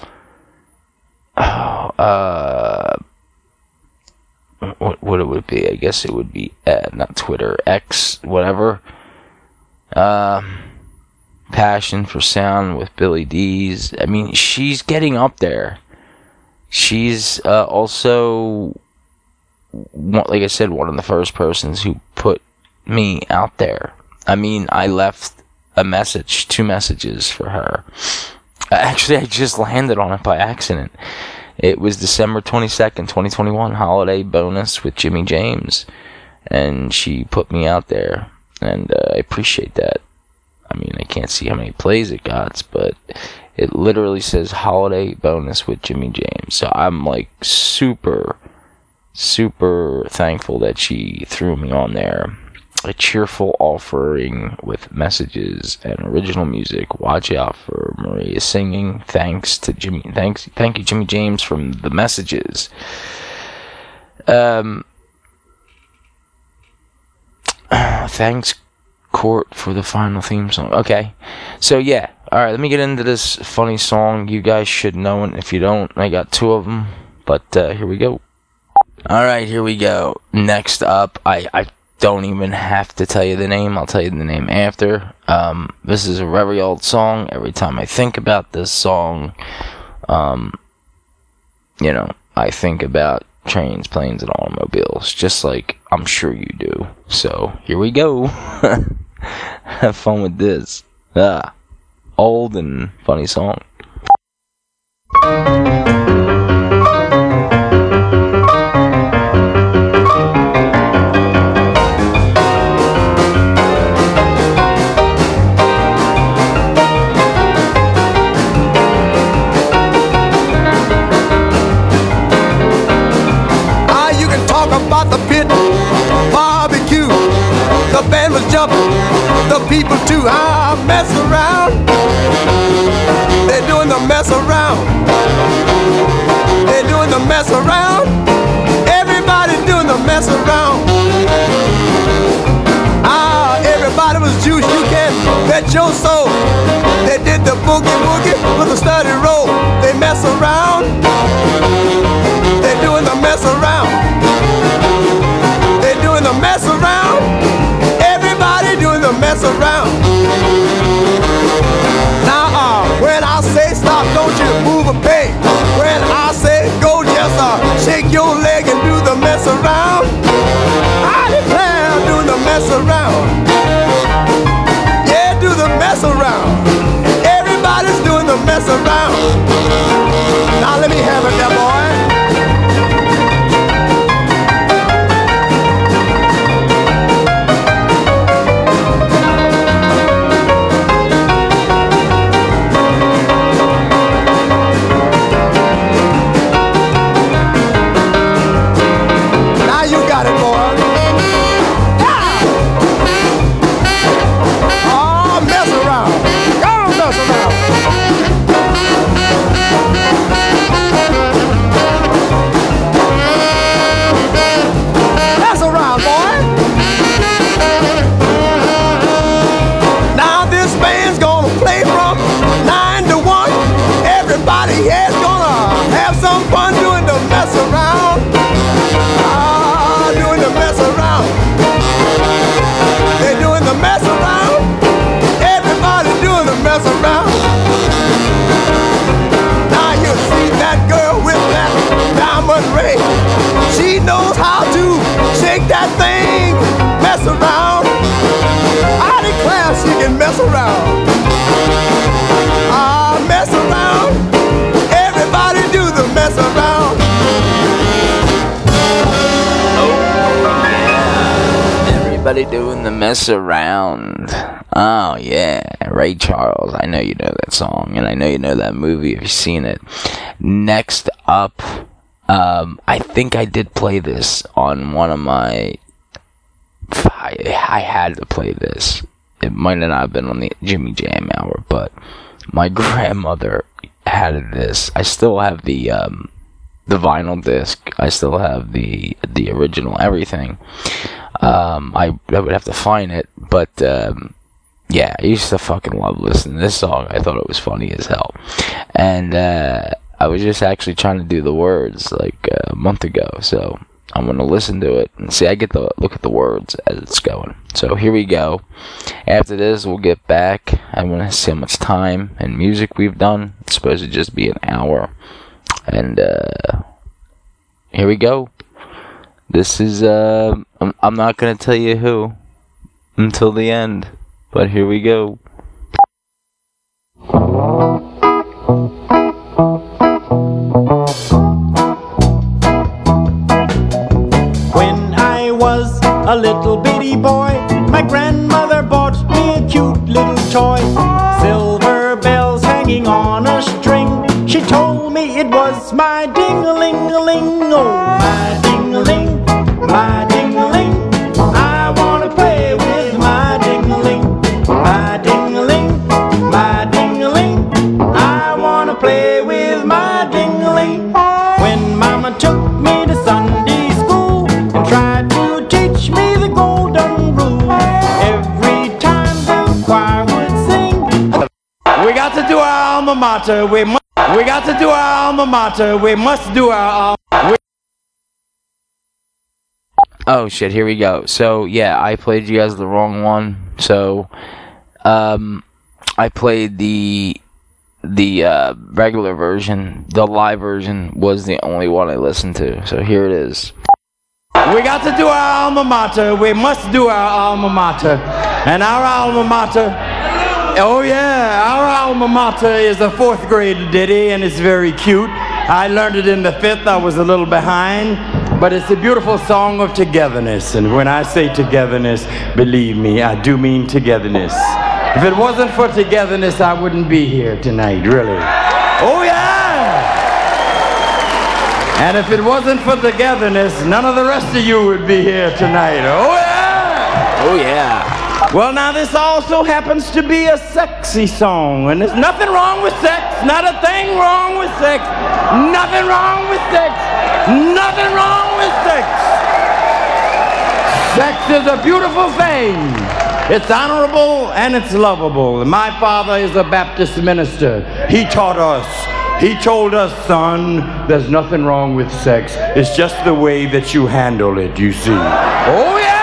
S1: Uh. What, what it would be? I guess it would be uh, not Twitter, X, whatever. Um, Passion for Sound with Billy D's. I mean, she's getting up there. She's uh, also, like I said, one of the first persons who put me out there. I mean, I left a message, two messages for her. Actually, I just landed on it by accident. It was December twenty-second, twenty twenty-one, holiday bonus with Jimmy James. And she put me out there. And uh, I appreciate that. I mean, I can't see how many plays it got, but it literally says holiday bonus with Jimmy James. So I'm like super, super thankful that she threw me on there. A cheerful offering with messages and original music. Watch out for Maria singing. Thanks to Jimmy. Thanks, thank you, Jimmy James, from the messages. Um, thanks, Court, for the final theme song. Okay, so yeah. All right, let me get into this funny song. You guys should know it. If you don't, I got two of them. But uh, here we go. All right, here we go. Next up, I. I don't even have to tell you the name. I'll tell you the name after. Um, this is a very old song. Every time I think about this song, um, you know, I think about trains, planes, and automobiles, just like I'm sure you do. So, here we go. Have fun with this. Ah, old and funny song.
S9: The people too, I mess around. They're doing the mess around. They're doing the mess around. Everybody's doing the mess around. Ah, everybody was juice, you can bet your soul. They did the boogie woogie with a steady roll. They mess around. They're doing the mess around. They're doing the mess around. Doing the mess around. Now, uh, when I say stop, don't you move a peg. When I say go, just uh, shake your leg and do the mess around. I declare, do the mess around. Yeah, do the mess around. Everybody's doing the mess around. Now let me have it, there, boy.
S1: Everybody doing the mess around. Oh, yeah. Ray Charles. I know you know that song, and I know you know that movie if you've seen it. Next up, um, I think I did play this on one of my... I, I had to play this. It might not have been on the Jimmy Jam Hour, but my grandmother had this. I still have the um, the vinyl disc. I still have the the original everything. Um, I, I would have to find it, but um, yeah, I used to fucking love listening to this song. I thought it was funny as hell, and uh, I was just actually trying to do the words like uh, a month ago, so I'm gonna listen to it and see. I get to look at the words as it's going. So here we go. After this, we'll get back. I want to see how much time and music we've done. It's supposed to just be an hour, and uh, here we go. This is. Uh, I'm, I'm not gonna tell you who until the end, but here we go.
S10: A little bitty boy, my grandmother bought me a cute little toy. Silver bells hanging on a string. She told me it was my ding-a-ling-a-ling. Oh, my ding-a-ling, my ding-a-ling. I wanna play with my ding-a-ling. My ding-a-ling, my ding-a-ling. I wanna play with my ding-a-ling. When Mama took me to Sunday school and tried to teach me the golden rule, every time the choir would sing, we got to do our alma mater. We must, we got to do our alma mater. We must do our alma.
S1: Oh shit! Here we go. So yeah, I played you guys the wrong one. So, um, I played the the uh, regular version. The live version was the only one I listened to. So here it is.
S10: We got to do our alma mater. We must do our alma mater. And our alma mater, oh yeah, our alma mater is a fourth grade ditty, and it's very cute. I learned it in the fifth. I was a little behind, but it's a beautiful song of togetherness. And when I say togetherness, believe me, I do mean togetherness. If it wasn't for togetherness, I wouldn't be here tonight, really. Oh yeah! And if it wasn't for togetherness, none of the rest of you would be here tonight. Oh yeah!
S1: Oh yeah!
S10: Well, now this also happens to be a sexy song, and there's nothing wrong with sex. Not a thing wrong with sex. Nothing wrong with sex. Nothing wrong with sex. Sex is a beautiful thing. It's honorable and it's lovable. My father is a Baptist minister. He taught us. He told us, son, there's nothing wrong with sex. It's just the way that you handle it, you see. Oh, yeah!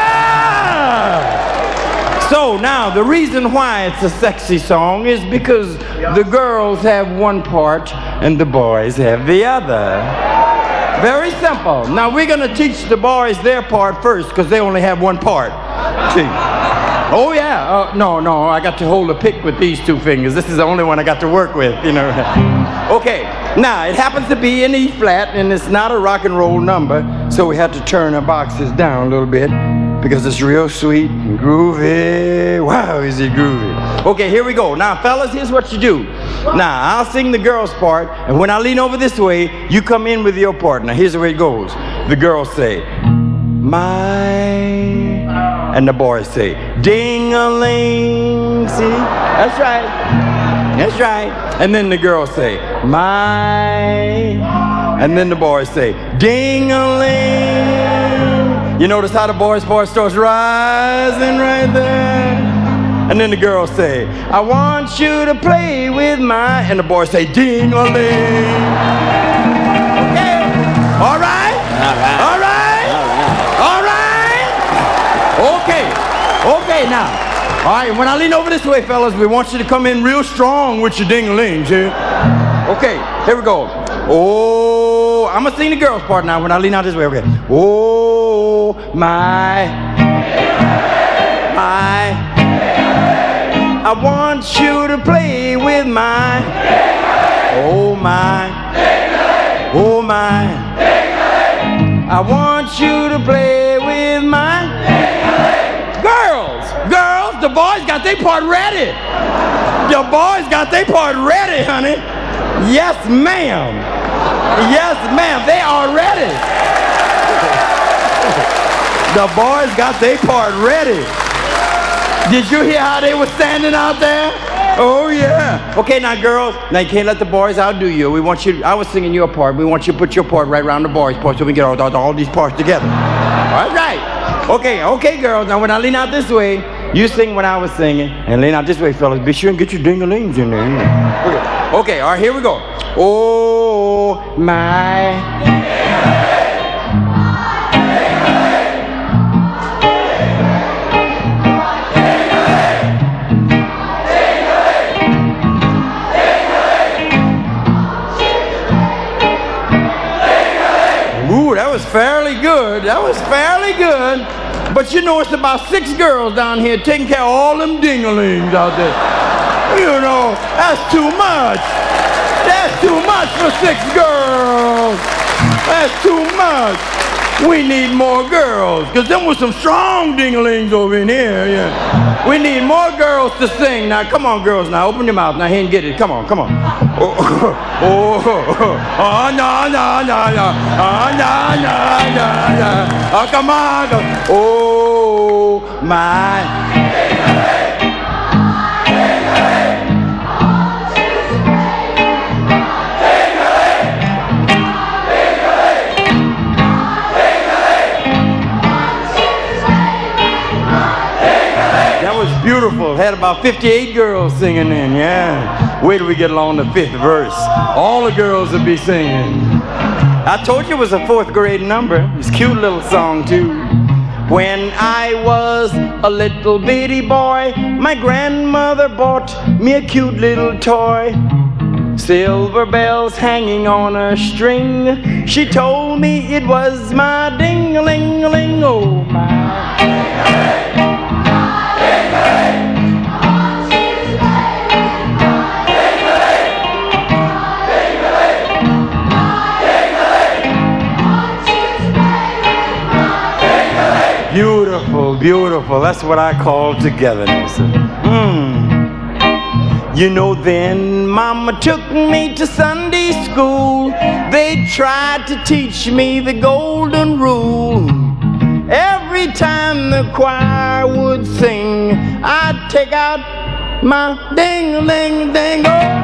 S10: So now, the reason why it's a sexy song is because the girls have one part and the boys have the other. Very simple. Now, we're going to teach the boys their part first because they only have one part. See? Oh, yeah. Uh, no, no, I got to hold a pick with these two fingers. This is the only one I got to work with, you know. Okay, now, it happens to be in E flat, and it's not a rock and roll number, so we had to turn our boxes down a little bit because it's real sweet and groovy. Wow, is it groovy. Okay, here we go. Now, fellas, here's what you do. Now, I'll sing the girls' part, and when I lean over this way, you come in with your part. Now, here's the way it goes. The girls say, my... And the boys say, ding-a-ling. See? That's right. That's right. And then the girls say, my. And then the boys say, ding-a-ling. You notice how the boys' part starts rising right there? And then the girls say, I want you to play with my. And the boys say, ding-a-ling. Okay. All right? All right. All right. All right. Okay, okay now. All right, when I lean over this way, fellas, we want you to come in real strong with your ding-a-lings, yeah? Okay, here we go. Oh, I'm gonna sing the girls' part now when I lean out this way, okay? Oh, my, my, I want you to play with my, oh my, oh my, I want you to play with my,
S9: got their part ready. The boys got their part ready, honey. Yes, ma'am. Yes, ma'am. They are ready. The boys got their part ready. Did you hear how they were standing out there? Oh, yeah. Okay, now, girls, now you can't let the boys outdo you. We want you, I was singing your part. We want you to put your part right around the boys' part so we can get all, all, all these parts together. All right. Okay, okay, girls. Now, when I lean out this way, you sing when I was singing. And lean out this way, fellas. Be sure and get your ding-a-lings in there. Okay. Okay, all right, here we go. Oh, my... Ooh, that was fairly good. That was fairly good. But you know, it's about six girls down here taking care of all them ding-a-lings out there. You know, that's too much. That's too much for six girls. That's too much. We need more girls, because them was some strong ding-a-lings over in here, yeah. We need more girls to sing. Now, come on, girls, now, open your mouth. Now, here and get it. Come on, come on. Oh, oh, oh, oh, no, no, no, no. Oh, no, no, no, no. Oh, come on. Oh, my. Beautiful. Had about fifty-eight girls singing in, yeah. Wait till we get along the fifth verse. All the girls will be singing. I told you it was a fourth grade number. It's a cute little song, too. When I was a little bitty boy, my grandmother bought me a cute little toy. Silver bells hanging on a string. She told me it was my ding-a-ling-a-ling, oh my. Beautiful, beautiful. That's what I call togetherness. Mm. You know, then Mama took me to Sunday school. They tried to teach me the golden rule. Every time the choir would sing, I'd take out my ding-a-ling-a-ding-o.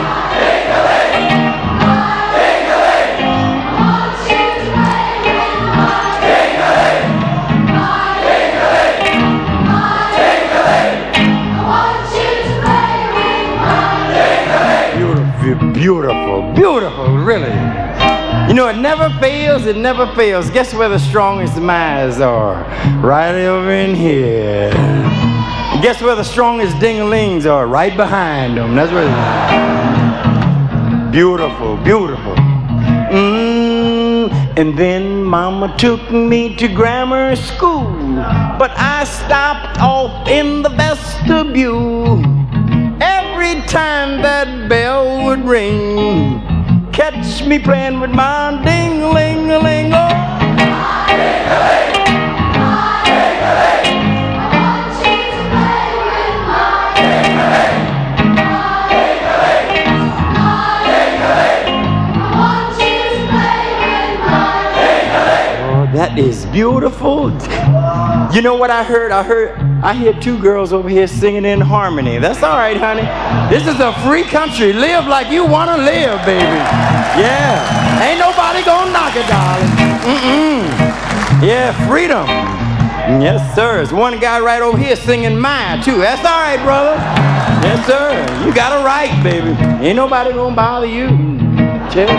S9: Beautiful, beautiful, really. You know, it never fails, it never fails. Guess where the strongest minds are? Right over in here. And guess where the strongest ding-a-lings are? Right behind them. That's where they are. Beautiful, beautiful. Mm, and then Mama took me to grammar school, but I stopped off in the vestibule. Every time that bell would ring, catch me playing with my ding-a-ling-a-ling, oh. Oh, that is beautiful. You know what I heard? I heard, I hear two girls over here singing in harmony. That's all right, honey. This is a free country. Live like you want to live, baby. Yeah. Ain't nobody gonna knock it, darling. Mm-mm. Yeah, freedom. Yes, sir. There's one guy right over here singing mine, too. That's all right, brother. Yes, sir. You got a right, baby. Ain't nobody gonna bother you. Chill.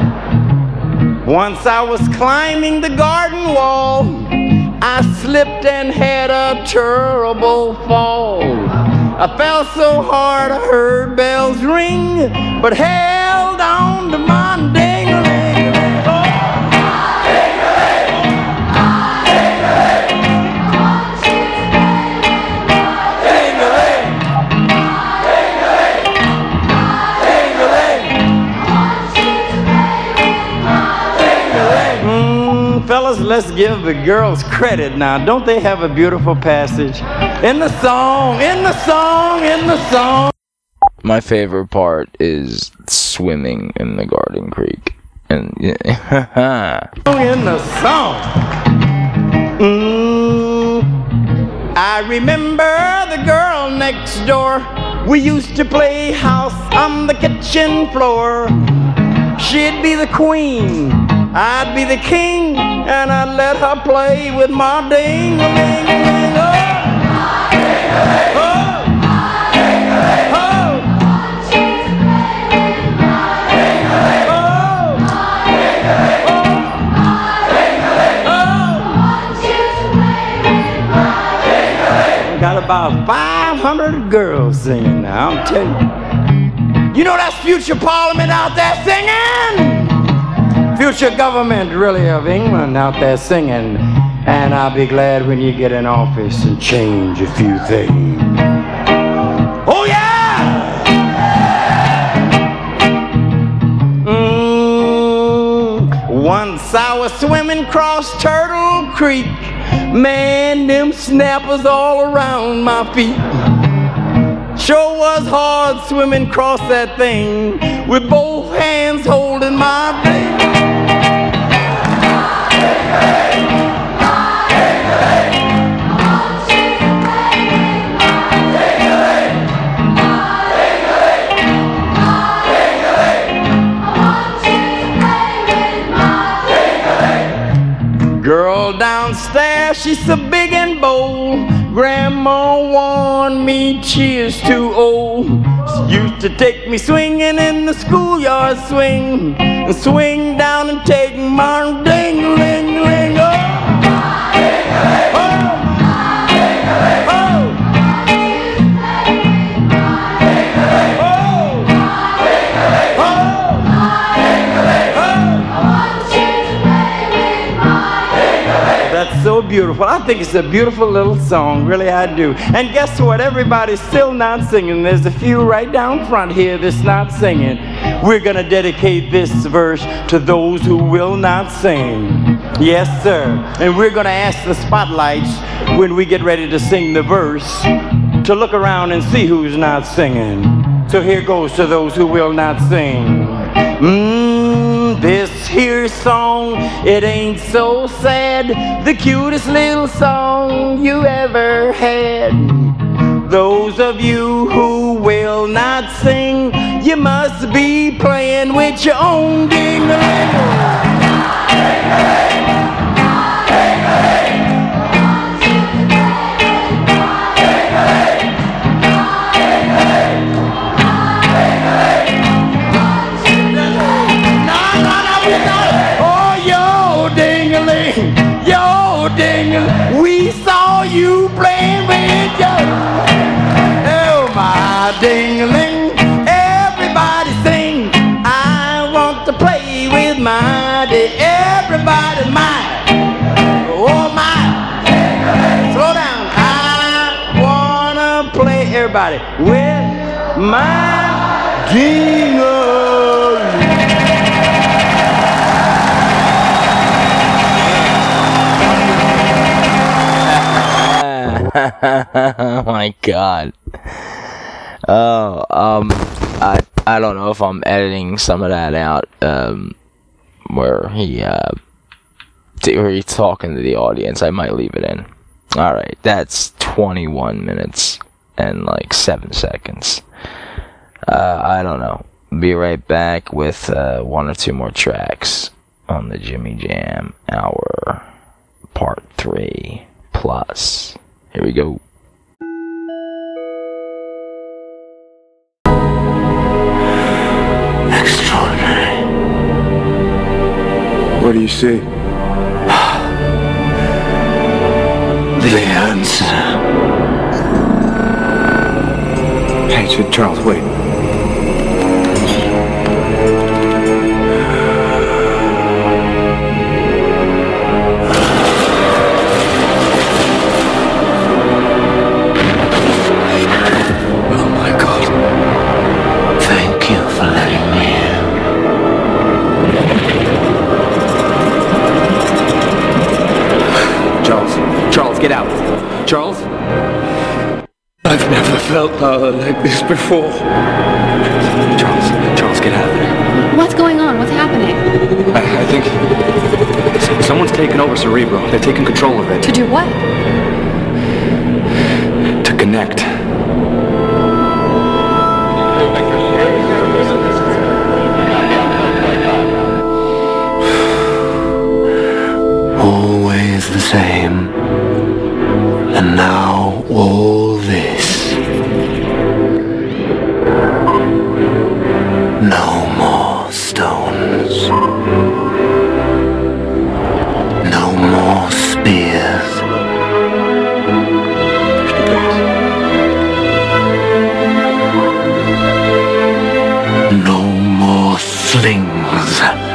S9: Once I was climbing the garden wall, I slipped and had a terrible fall. I fell so hard I heard bells ring, but held on to my ding-a-ling-a-ling. Oh. Mm, fellas, let's give the girls credit now. Don't they have a beautiful passage? In the song, in the song, in the song.
S1: My favorite part is swimming in the Garden Creek. And yeah.
S9: In the song. Mm, I remember the girl next door. We used to play house on the kitchen floor. She'd be the queen, I'd be the king, and I'd let her play with my ding-a-ling-a-ling. Oh. Oh. Got about five hundred girls singing now, I'm telling you. You know that's future parliament out there singing? Future government, really, of England out there singing. And I'll be glad when you get in office and change a few things. Oh, yeah! Mm, once I was swimming across Turtle Creek. Man, them snappers all around my feet. Sure was hard swimming across that thing with both hands holding my thing. Girl downstairs, she's so big and bold. Grandma warned me she is too old. She used to take me swinging in the schoolyard swing, and swing down and take my ding-a-ling-a-ling. Oh. That's so beautiful. I think it's a beautiful little song, really I do. And guess what? Everybody's still not singing. There's a few right down front here that's not singing. We're going to dedicate this verse to those who will not sing. Yes, sir. And we're going to ask the spotlights when we get ready to sing the verse to look around and see who's not singing. So here goes to those who will not sing. Mmm, this here song, it ain't so sad. The cutest little song you ever had. Those of you who will not sing, you must be playing with your own ding-a-ling. We saw you playing with your, oh my ding-a-ling. Everybody sing, I want to play with my ding. Everybody mine, oh my. Slow down, I wanna play, everybody, with my ding-a-ling.
S1: Oh my god. Oh, um, I I don't know if I'm editing some of that out, um, where he, uh, where he's talking to the audience. I might leave it in. Alright, that's twenty-one minutes and like seven seconds. Uh, I don't know. Be right back with, uh, one or two more tracks on the Jimmy Jam Hour, Part three Plus. Here we go.
S11: Extraordinary. What do you see? The answer. Hey, Charles, wait.
S12: Get out. Charles?
S11: felt power like this before. Charles, Charles, get out of there.
S12: What's going on? What's happening?
S11: I, I think s- someone's taken over Cerebro. They're taking control of it.
S12: To do what?
S11: To connect. Always the same. And now all this. No more stones. No more spears. No more slings.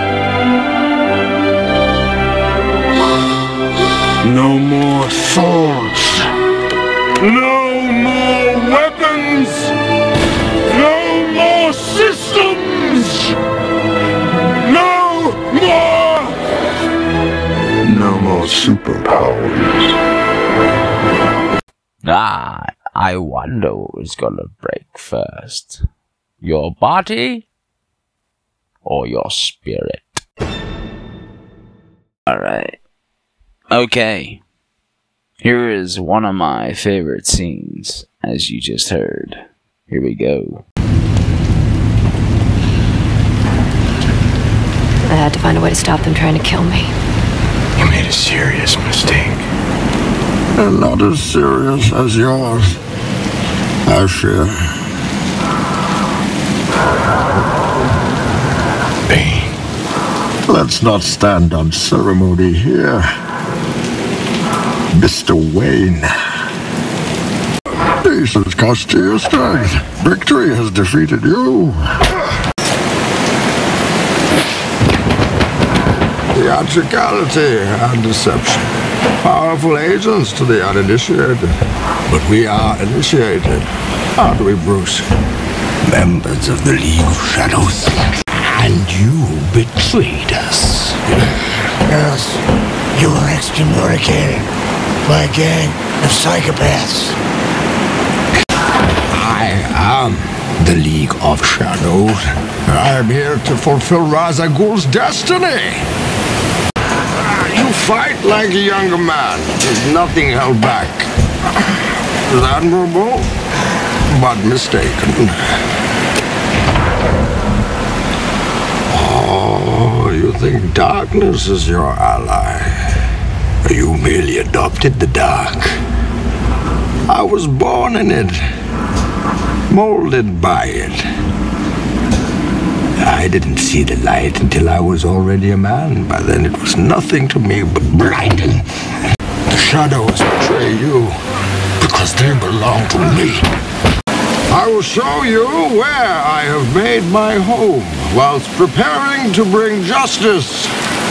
S11: No more swords.
S2: No more weapons! No more systems! No more!
S11: No more superpowers.
S1: Ah, I wonder who's gonna break first. Your body or your spirit? Alright. Okay. Here is one of my favorite scenes, as you just heard. Here we go.
S12: I had to find a way to stop them trying to kill me.
S11: You made a serious mistake.
S2: And not as serious as yours, I fear.
S11: Bane.
S2: Let's not stand on ceremony here. Mister Wayne. This has cost you your strength. Victory has defeated you. Theatricality and deception. Powerful agents to the uninitiated. But we are initiated, aren't we, Bruce?
S13: Members of the League of Shadows. And you betrayed us.
S14: Yes, you were excommunicated by a gang of psychopaths.
S2: I am the League of Shadows. I am here to fulfill Ra's al Ghul's destiny. You fight like a younger man. There's nothing held back. Admirable, but mistaken. Oh, you think darkness is your ally? You merely adopted the dark. I was born in it, molded by it. I didn't see the light until I was already a man. By then it was nothing to me but blinding. The shadows betray you because they belong to me. I will show you where I have made my home whilst preparing to bring justice.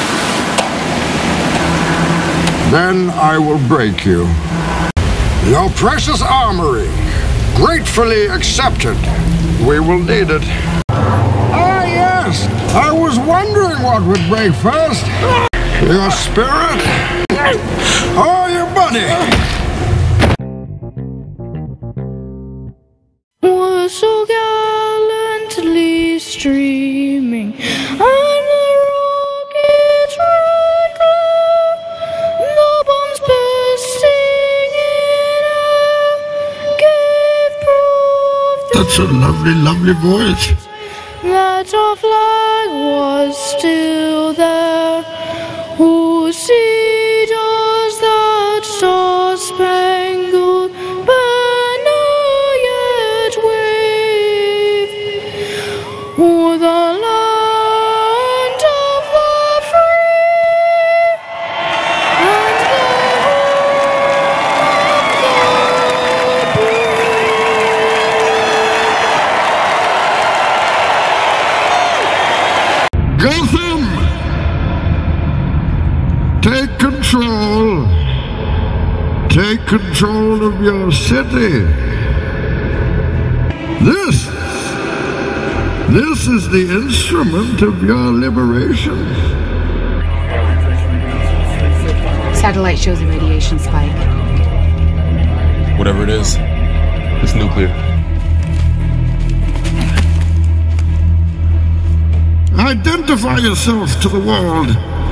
S2: Then I will break you. Your precious armory, gratefully accepted. We will need it. Ah, yes, I was wondering what would break first. Your spirit or your body?
S15: Was so gallantly streaming on the rocket's red glow, the bombs bursting in air gave proof
S2: That's a lovely, lovely voice.
S15: that our flag was still there. Who see does that star-spangled banner yet wave o'er the land of the free and the
S2: Gotham! Take control. Take control of your city. This, this is the instrument of your liberation.
S12: Satellite shows a radiation spike.
S3: Whatever it is,
S11: It's nuclear.
S2: Identify yourself to the world.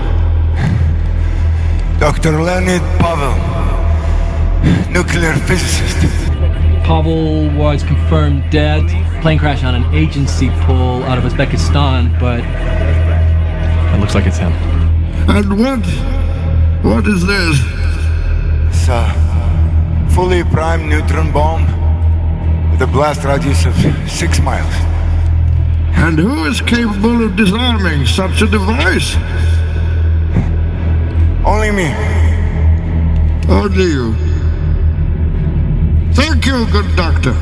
S16: Doctor Leonid Pavel, nuclear physicist.
S17: Pavel was confirmed dead. Plane crash on an agency pull out of Uzbekistan, but
S11: it looks like it's him.
S2: And what? What is this?
S16: It's a fully primed neutron bomb with a blast radius of six miles.
S2: And who is capable of disarming such a device?
S16: Only me.
S2: Only you. Thank you, good doctor.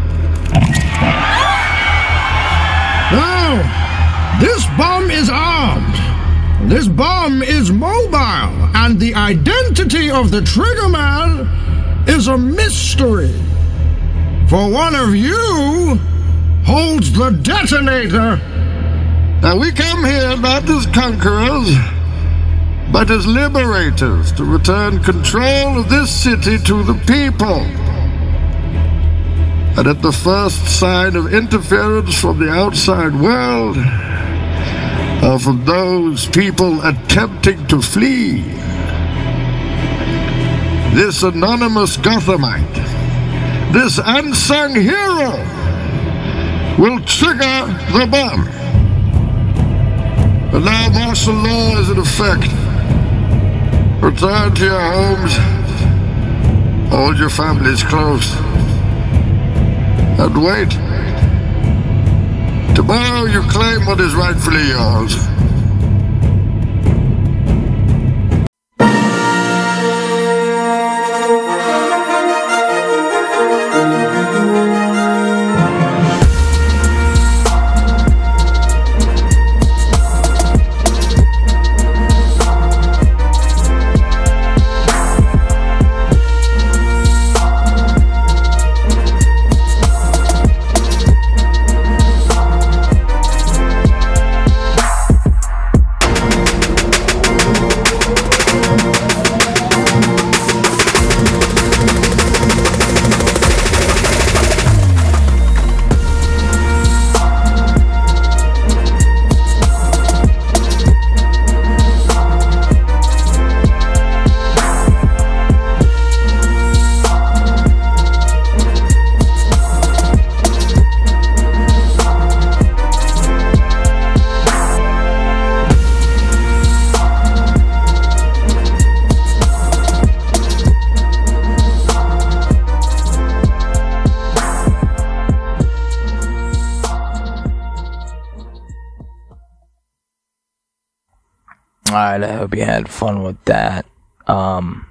S2: Now, this bomb is armed. This bomb is mobile. And the identity of the triggerman is a mystery. For one of you holds the detonator. Now we come here not as conquerors, but as liberators to return control of this city to the people. And at the first sign of interference from the outside world, or from those people attempting to flee, this anonymous Gothamite, this unsung hero, will trigger the bomb. But now martial law is in effect. Return to your homes. Hold your families close. And wait. Tomorrow you claim what is rightfully yours.
S1: Alright, I hope you had fun with that. Um,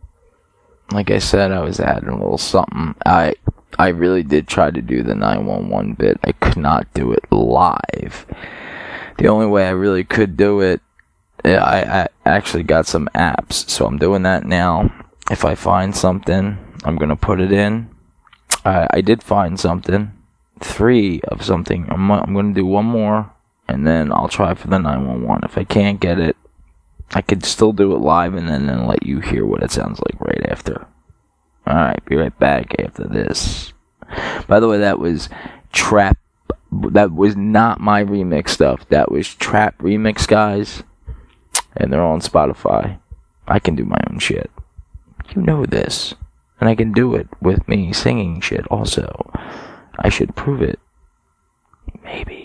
S1: like I said, I was adding a little something. I I really did try to do the nine one one bit. I could not do it live. The only way I really could do it, I, I actually got some apps, so I'm doing that now. If I find something, I'm going to put it in. I, I did find something. Three of something. I'm, I'm going to do one more, and then I'll try for the nine one one. If I can't get it, I could still do it live and then, then let you hear what it sounds like right after. Alright, be right back after this. By the way, that was Trap. That was not my remix stuff. That was Trap Remix, guys. And they're on Spotify. I can do my own shit. You know this. And I can do it with me singing shit also. I should prove it. Maybe.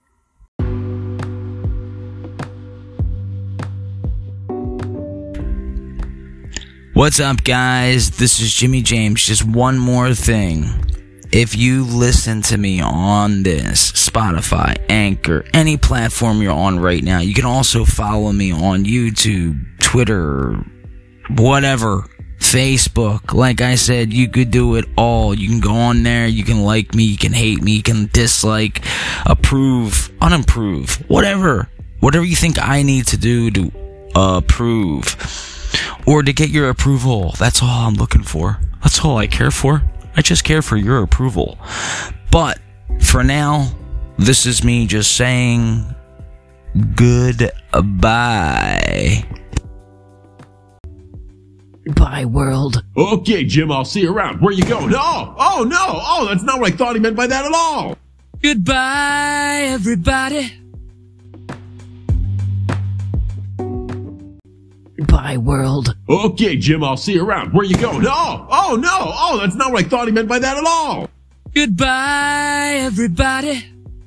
S1: What's up, guys? This is Jimmy James. Just one more thing. If you listen to me on this, Spotify, Anchor, any platform you're on right now, you can also follow me on YouTube, Twitter, whatever, Facebook. Like I said, you could do it all. You can go on there, you can like me, you can hate me, you can dislike, approve, unapprove, whatever. Whatever you think I need to do to approve. Or to get your approval. That's all I'm looking for. That's all I care for. I just care for your approval. But for now, this is me just saying goodbye.
S18: Bye, world.
S19: Okay, Jim, I'll see you around. Where you going? Oh, oh, no. Oh, that's not what I thought he meant by that at all.
S4: Goodbye, everybody.
S18: Bye, world.
S19: Okay, Jim, I'll see you around. Where you going? Oh, oh, no. Oh, that's not what I thought he meant by that at all.
S4: Goodbye, everybody.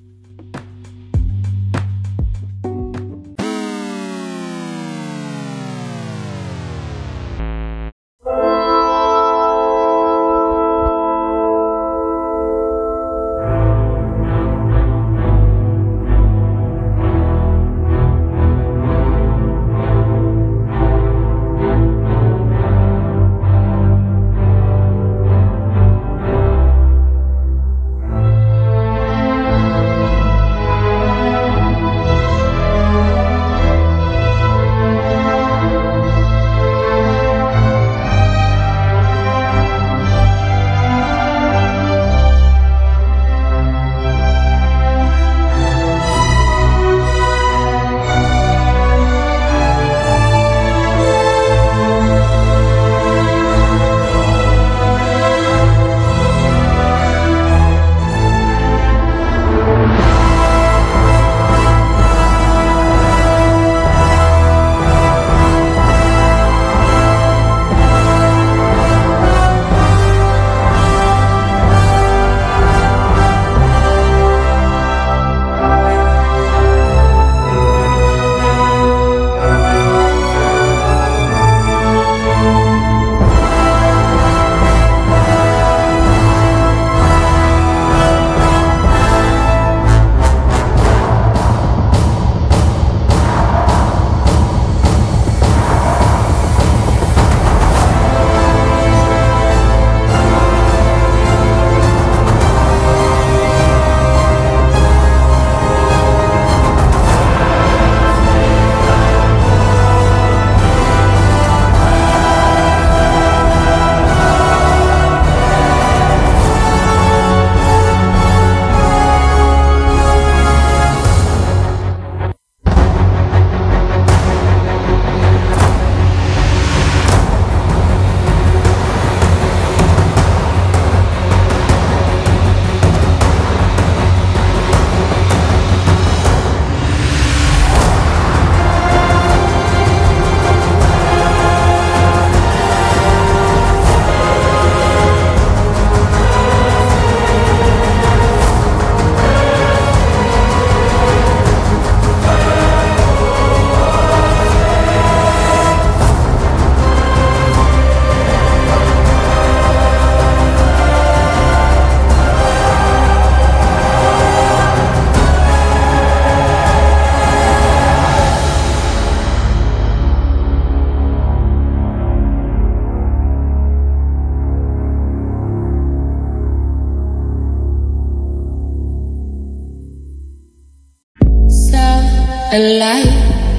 S15: alive.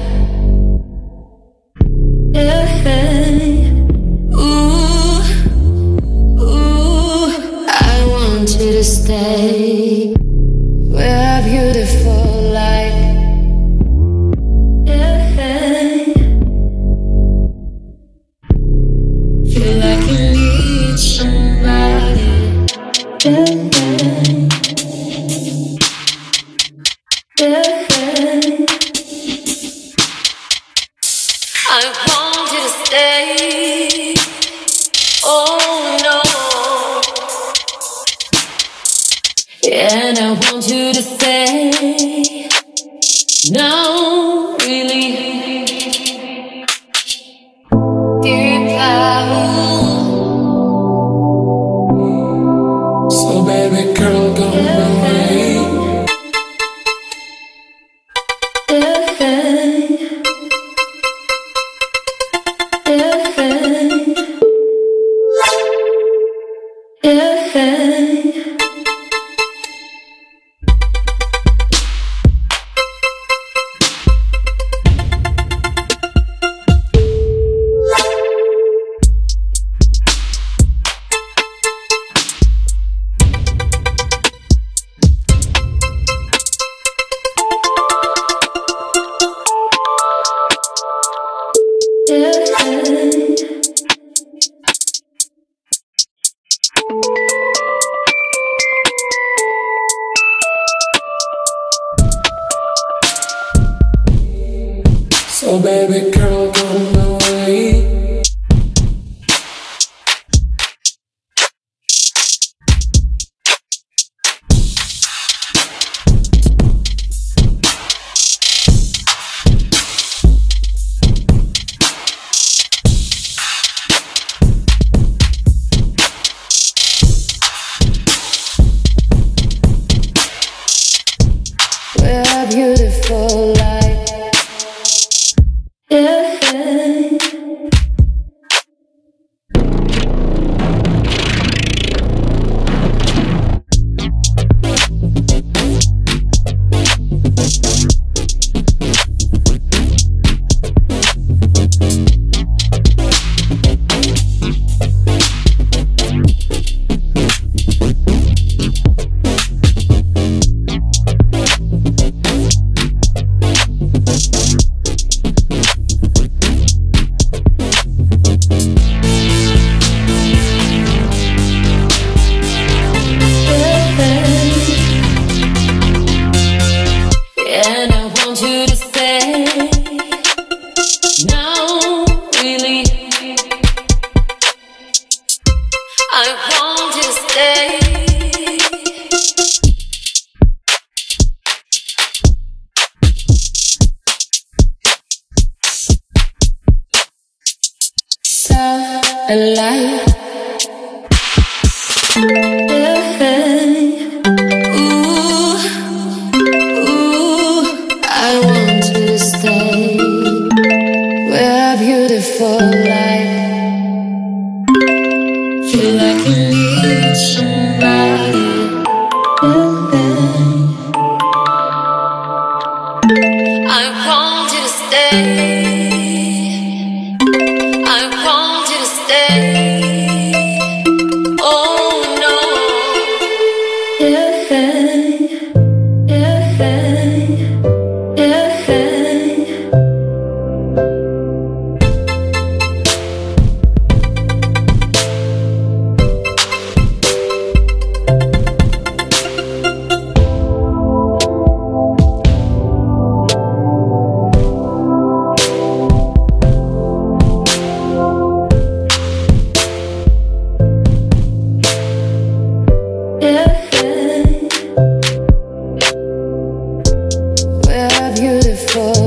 S15: Yeah. Ooh, ooh, I want you to stay. We're beautiful like. Yeah. Feel like you need somebody. Yeah. Yeah. I want you to stay. Oh no. And I want you to stay. No, really. Deep out. So baby girl, go away. So baby girl, come away. We're beautiful like yeah. And I want you to stay. No, really, I want you to stay. Satellite. Ooh, ooh, I want you to stay. We're beautiful like. Feel like you need somebody. I want you to stay. I want you to stay. Oh no. Yeah, yeah, yeah. We're beautiful.